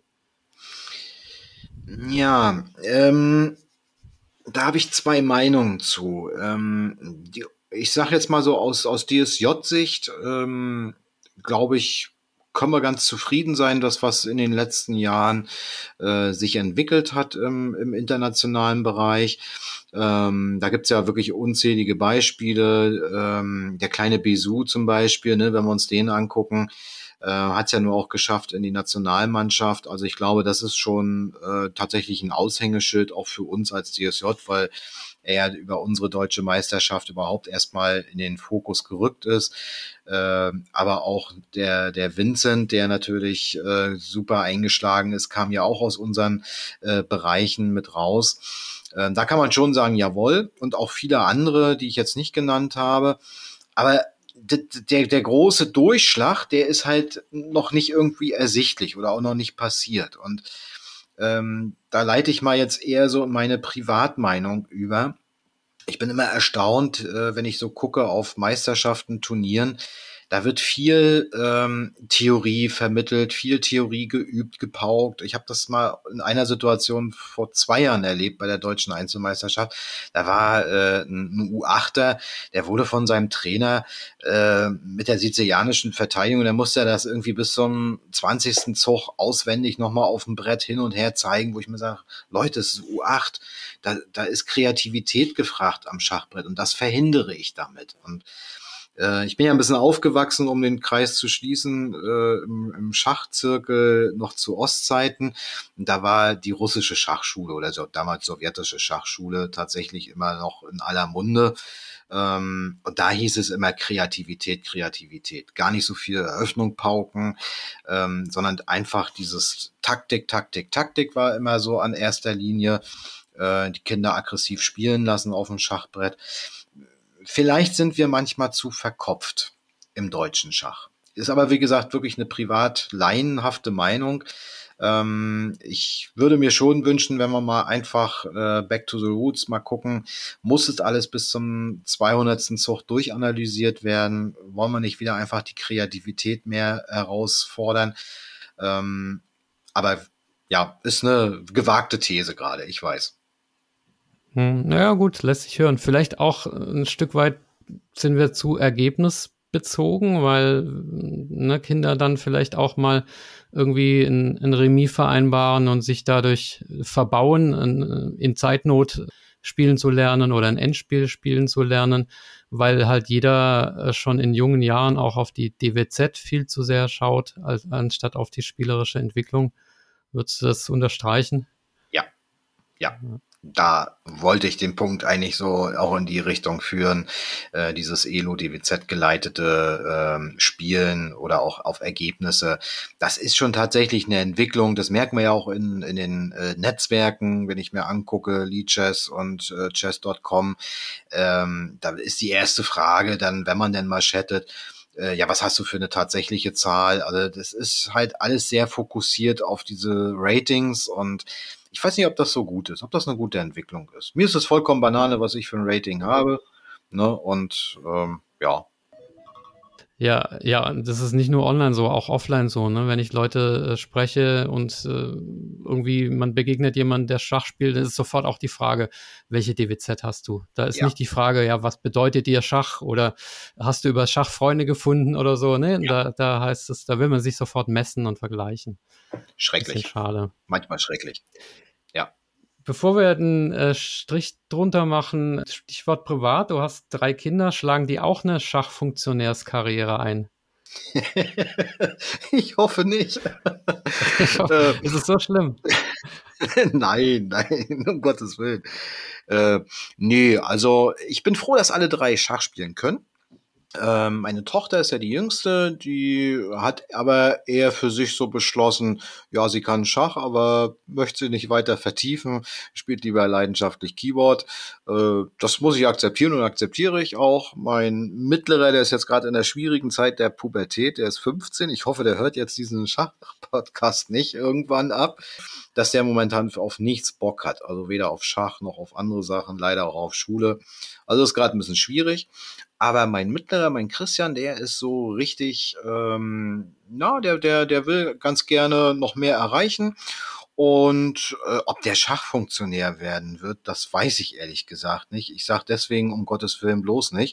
Ja, ähm, da habe ich zwei Meinungen zu. Ähm, die, ich sage jetzt mal so aus, aus D S J-Sicht, ähm, glaube ich, können wir ganz zufrieden sein, dass was in den letzten Jahren äh, sich entwickelt hat im, im internationalen Bereich. Ähm, da gibt's ja wirklich unzählige Beispiele. Ähm, der kleine Besu zum Beispiel, ne, wenn wir uns den angucken, äh, hat es ja nur auch geschafft in die Nationalmannschaft. Also ich glaube, das ist schon äh, tatsächlich ein Aushängeschild auch für uns als D S J, weil er ja über unsere deutsche Meisterschaft überhaupt erstmal in den Fokus gerückt ist. Äh, aber auch der, der Vincent, der natürlich äh, super eingeschlagen ist, kam ja auch aus unseren äh, Bereichen mit raus. Äh, da kann man schon sagen, jawohl. Und auch viele andere, die ich jetzt nicht genannt habe. Aber der, der große Durchschlag, der ist halt noch nicht irgendwie ersichtlich oder auch noch nicht passiert. Und ähm, da leite ich mal jetzt eher so meine Privatmeinung über. Ich bin immer erstaunt, äh, wenn ich so gucke auf Meisterschaften, Turnieren. Da wird viel ähm, Theorie vermittelt, viel Theorie geübt, gepaukt. Ich habe das mal in einer Situation vor zwei Jahren erlebt bei der deutschen Einzelmeisterschaft. Da war äh, ein U achter, der wurde von seinem Trainer äh, mit der sizilianischen Verteidigung, der musste das irgendwie bis zum zwanzigsten Zug auswendig nochmal auf dem Brett hin und her zeigen, wo ich mir sage, Leute, es ist U acht, da, da ist Kreativität gefragt am Schachbrett und das verhindere ich damit. Und Äh, ich bin ja ein bisschen aufgewachsen, um den Kreis zu schließen, äh, im, im Schachzirkel noch zu Ostzeiten. Und da war die russische Schachschule oder so, damals sowjetische Schachschule tatsächlich immer noch in aller Munde. Ähm, und da hieß es immer Kreativität, Kreativität. Gar nicht so viel Eröffnung pauken, ähm, sondern einfach dieses Taktik, Taktik, Taktik war immer so an erster Linie. Äh, die Kinder aggressiv spielen lassen auf dem Schachbrett. Vielleicht sind wir manchmal zu verkopft im deutschen Schach. Ist aber, wie gesagt, wirklich eine privat laienhafte Meinung. Ähm, ich würde mir schon wünschen, wenn wir mal einfach äh, back to the roots mal gucken, muss es alles bis zum zweihundertsten Zug durchanalysiert werden? Wollen wir nicht wieder einfach die Kreativität mehr herausfordern? Ähm, aber ja, ist eine gewagte These gerade, ich weiß. Hm, naja, gut, lässt sich hören. Vielleicht auch ein Stück weit sind wir zu ergebnisbezogen, weil ne, Kinder dann vielleicht auch mal irgendwie ein, ein Remis vereinbaren und sich dadurch verbauen, in, in Zeitnot spielen zu lernen oder ein Endspiel spielen zu lernen, weil halt jeder schon in jungen Jahren auch auf die D W Z viel zu sehr schaut, als, anstatt auf die spielerische Entwicklung. Würdest du das unterstreichen? Ja, ja. Da wollte ich den Punkt eigentlich so auch in die Richtung führen, äh, dieses E L O D W Z geleitete ähm, Spielen oder auch auf Ergebnisse. Das ist schon tatsächlich eine Entwicklung. Das merkt man ja auch in, in den äh, Netzwerken, wenn ich mir angucke, Lichess und äh, chess Punkt com. Ähm, da ist die erste Frage dann, wenn man denn mal chattet, äh, ja, was hast du für eine tatsächliche Zahl? Also das ist halt alles sehr fokussiert auf diese Ratings und ich weiß nicht, ob das so gut ist, ob das eine gute Entwicklung ist. Mir ist es vollkommen Banane, was ich für ein Rating habe. Ne? Und ähm, ja. Ja, ja, das ist nicht nur online so, auch offline so, ne? Wenn ich Leute äh, spreche und äh, irgendwie man begegnet jemandem, der Schach spielt, dann ist sofort auch die Frage, welche D W Z hast du? Da ist Ja. nicht die Frage, ja, was bedeutet dir Schach oder hast du über Schach Freunde gefunden oder so, ne? Ja. Da, da heißt es, da will man sich sofort messen und vergleichen. Schrecklich. Bisschen schade. Manchmal schrecklich. Ja. Bevor wir einen äh, Strich drunter machen, Stichwort privat, du hast drei Kinder, schlagen die auch eine Schachfunktionärskarriere ein? Ich hoffe nicht. Ist es so schlimm? Nein, nein, um Gottes Willen. Äh, nee, also ich bin froh, dass alle drei Schach spielen können. Ähm, meine Tochter ist ja die Jüngste, die hat aber eher für sich so beschlossen, ja, sie kann Schach, aber möchte sie nicht weiter vertiefen, spielt lieber leidenschaftlich Keyboard. Äh, das muss ich akzeptieren und akzeptiere ich auch. Mein Mittlerer, der ist jetzt gerade in der schwierigen Zeit der Pubertät, der ist fünfzehn. Ich hoffe, der hört jetzt diesen Schach-Podcast nicht irgendwann ab, dass der momentan auf nichts Bock hat. Also weder auf Schach noch auf andere Sachen, leider auch auf Schule. Also ist gerade ein bisschen schwierig. Aber mein Mittlerer, mein Christian, der ist so richtig, ähm, na, der, der, der will ganz gerne noch mehr erreichen. Und äh, ob der Schachfunktionär werden wird, das weiß ich ehrlich gesagt nicht. Ich sage deswegen um Gottes Willen bloß nicht,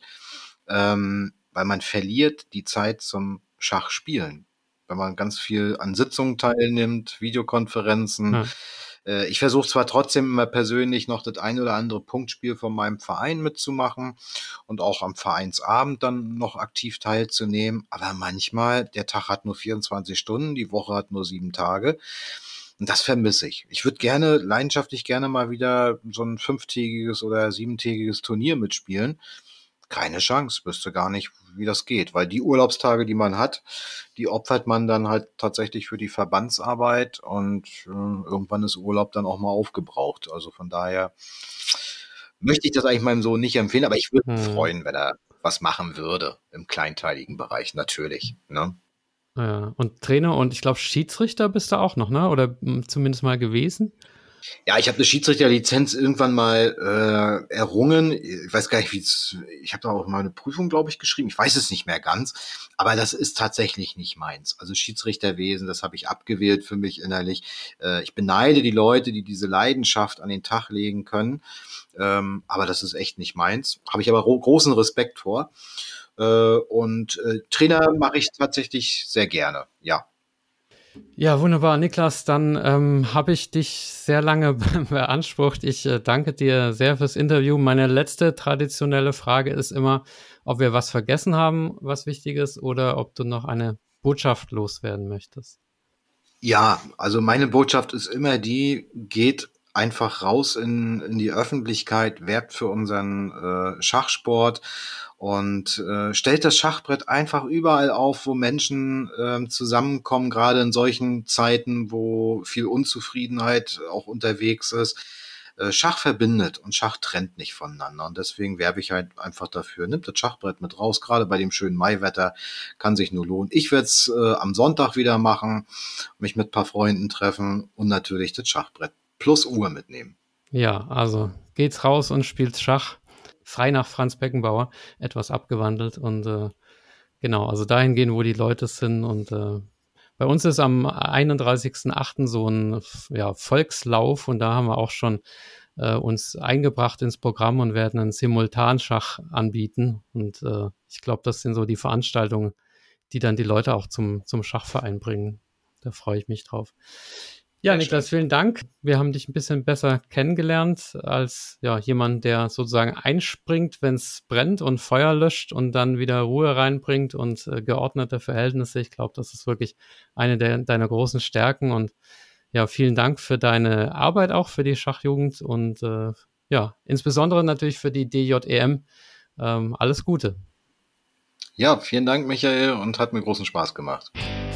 ähm, weil man verliert die Zeit zum Schachspielen. Wenn man ganz viel an Sitzungen teilnimmt, Videokonferenzen. Hm. Äh, ich versuche zwar trotzdem immer persönlich noch das ein oder andere Punktspiel von meinem Verein mitzumachen und auch am Vereinsabend dann noch aktiv teilzunehmen, aber manchmal, der Tag hat nur vierundzwanzig Stunden, die Woche hat nur sieben Tage. Und das vermisse ich. Ich würde gerne, leidenschaftlich gerne mal wieder so ein fünftägiges oder siebentägiges Turnier mitspielen. Keine Chance, wüsste gar nicht, wie das geht, weil die Urlaubstage, die man hat, die opfert man dann halt tatsächlich für die Verbandsarbeit und äh, irgendwann ist Urlaub dann auch mal aufgebraucht. Also von daher möchte ich das eigentlich meinem Sohn nicht empfehlen, aber ich würde mich Hm. freuen, wenn er was machen würde im kleinteiligen Bereich, natürlich. Ne? Ja, und Trainer und ich glaube Schiedsrichter bist du auch noch, ne? Oder m, zumindest mal gewesen? Ja, ich habe eine Schiedsrichterlizenz irgendwann mal äh, errungen. Ich weiß gar nicht, wie es. Ich habe da auch mal eine Prüfung, glaube ich, geschrieben. Ich weiß es nicht mehr ganz, aber das ist tatsächlich nicht meins. Also Schiedsrichterwesen, das habe ich abgewählt für mich innerlich. Äh, ich beneide die Leute, die diese Leidenschaft an den Tag legen können, ähm, aber das ist echt nicht meins. Habe ich aber ro- großen Respekt vor. Äh, und äh, Trainer mache ich tatsächlich sehr gerne. Ja. Ja, wunderbar. Niklas, dann ähm, habe ich dich sehr lange beansprucht. Ich äh, danke dir sehr fürs Interview. Meine letzte traditionelle Frage ist immer, ob wir was vergessen haben, was wichtig ist, oder ob du noch eine Botschaft loswerden möchtest. Ja, also meine Botschaft ist immer die, geht einfach raus in, in die Öffentlichkeit, werbt für unseren äh, Schachsport und äh, stellt das Schachbrett einfach überall auf, wo Menschen äh, zusammenkommen, gerade in solchen Zeiten, wo viel Unzufriedenheit auch unterwegs ist. Äh, Schach verbindet und Schach trennt nicht voneinander. Und deswegen werbe ich halt einfach dafür. Nimmt das Schachbrett mit raus, gerade bei dem schönen Maiwetter, kann sich nur lohnen. Ich werde es äh, am Sonntag wieder machen, mich mit ein paar Freunden treffen und natürlich das Schachbrett plus Uhr mitnehmen. Ja, also geht's raus und spielt Schach. Frei nach Franz Beckenbauer, etwas abgewandelt. Und äh, genau, also dahin gehen, wo die Leute sind. Und äh, bei uns ist am einunddreißigsten achten so ein ja, Volkslauf. Und da haben wir auch schon äh, uns eingebracht ins Programm und werden einen Simultanschach anbieten. Und äh, ich glaube, das sind so die Veranstaltungen, die dann die Leute auch zum, zum Schachverein bringen. Da freue ich mich drauf. Ja, Niklas, vielen Dank. Wir haben dich ein bisschen besser kennengelernt als ja, jemand, der sozusagen einspringt, wenn es brennt und Feuer löscht und dann wieder Ruhe reinbringt und äh, geordnete Verhältnisse. Ich glaube, das ist wirklich eine der, deiner großen Stärken. Und ja, vielen Dank für deine Arbeit auch für die Schachjugend und äh, ja, insbesondere natürlich für die D J E M. Ähm, alles Gute. Ja, vielen Dank, Michael, und hat mir großen Spaß gemacht.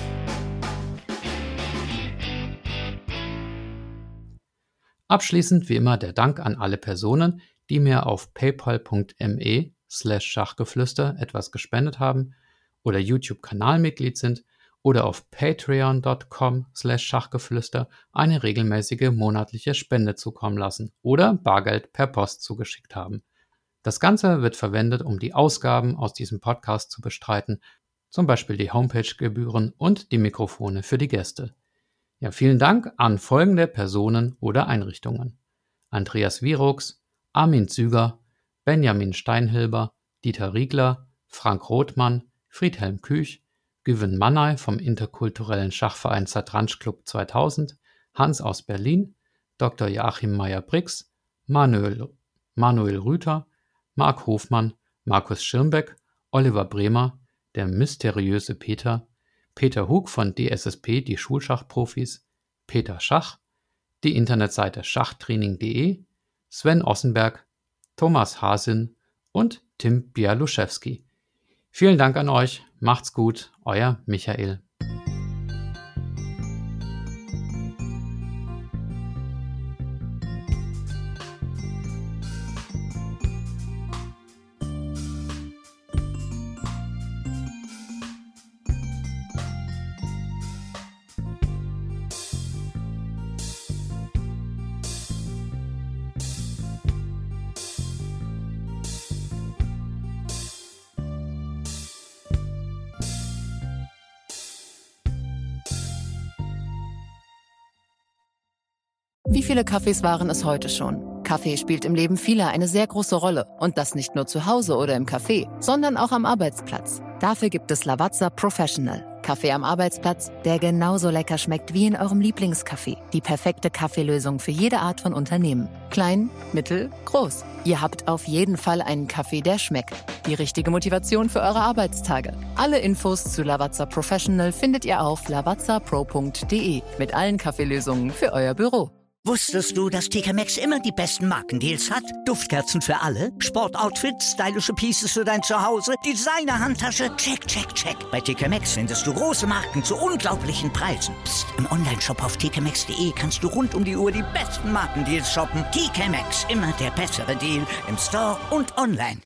Abschließend wie immer der Dank an alle Personen, die mir auf paypal.me slash Schachgeflüster etwas gespendet haben oder YouTube-Kanalmitglied sind oder auf patreon.com slash Schachgeflüster eine regelmäßige monatliche Spende zukommen lassen oder Bargeld per Post zugeschickt haben. Das Ganze wird verwendet, um die Ausgaben aus diesem Podcast zu bestreiten, zum Beispiel die Homepage-Gebühren und die Mikrofone für die Gäste. Ja, vielen Dank an folgende Personen oder Einrichtungen: Andreas Wierucks, Armin Züger, Benjamin Steinhilber, Dieter Riegler, Frank Rothmann, Friedhelm Küch, Güven Mannay vom interkulturellen Schachverein Satranj Club zweitausend, Hans aus Berlin, Doktor Joachim Meyer-Brix, Manuel, Manuel Rüther, Marc Hofmann, Markus Schirmbeck, Oliver Bremer, der mysteriöse Peter, Peter Hug von D S S P, die Schulschachprofis, Peter Schach, die Internetseite schachtraining punkt de, Sven Ossenberg, Thomas Hasin und Tim Bialuszewski. Vielen Dank an euch, macht's gut, euer Michael. Wie viele Kaffees waren es heute schon? Kaffee spielt im Leben vieler eine sehr große Rolle. Und das nicht nur zu Hause oder im Café, sondern auch am Arbeitsplatz. Dafür gibt es Lavazza Professional. Kaffee am Arbeitsplatz, der genauso lecker schmeckt wie in eurem Lieblingscafé. Die perfekte Kaffeelösung für jede Art von Unternehmen. Klein, mittel, groß. Ihr habt auf jeden Fall einen Kaffee, der schmeckt. Die richtige Motivation für eure Arbeitstage. Alle Infos zu Lavazza Professional findet ihr auf lavazza pro punkt de mit allen Kaffeelösungen für euer Büro. Wusstest du, dass T K Maxx immer die besten Markendeals hat? Duftkerzen für alle, Sportoutfits, stylische Pieces für dein Zuhause, Designer-Handtasche, check, check, check. Bei T K Maxx findest du große Marken zu unglaublichen Preisen. Psst. Im Onlineshop auf t k maxx punkt de kannst du rund um die Uhr die besten Markendeals shoppen. T K Maxx, immer der bessere Deal im Store und online.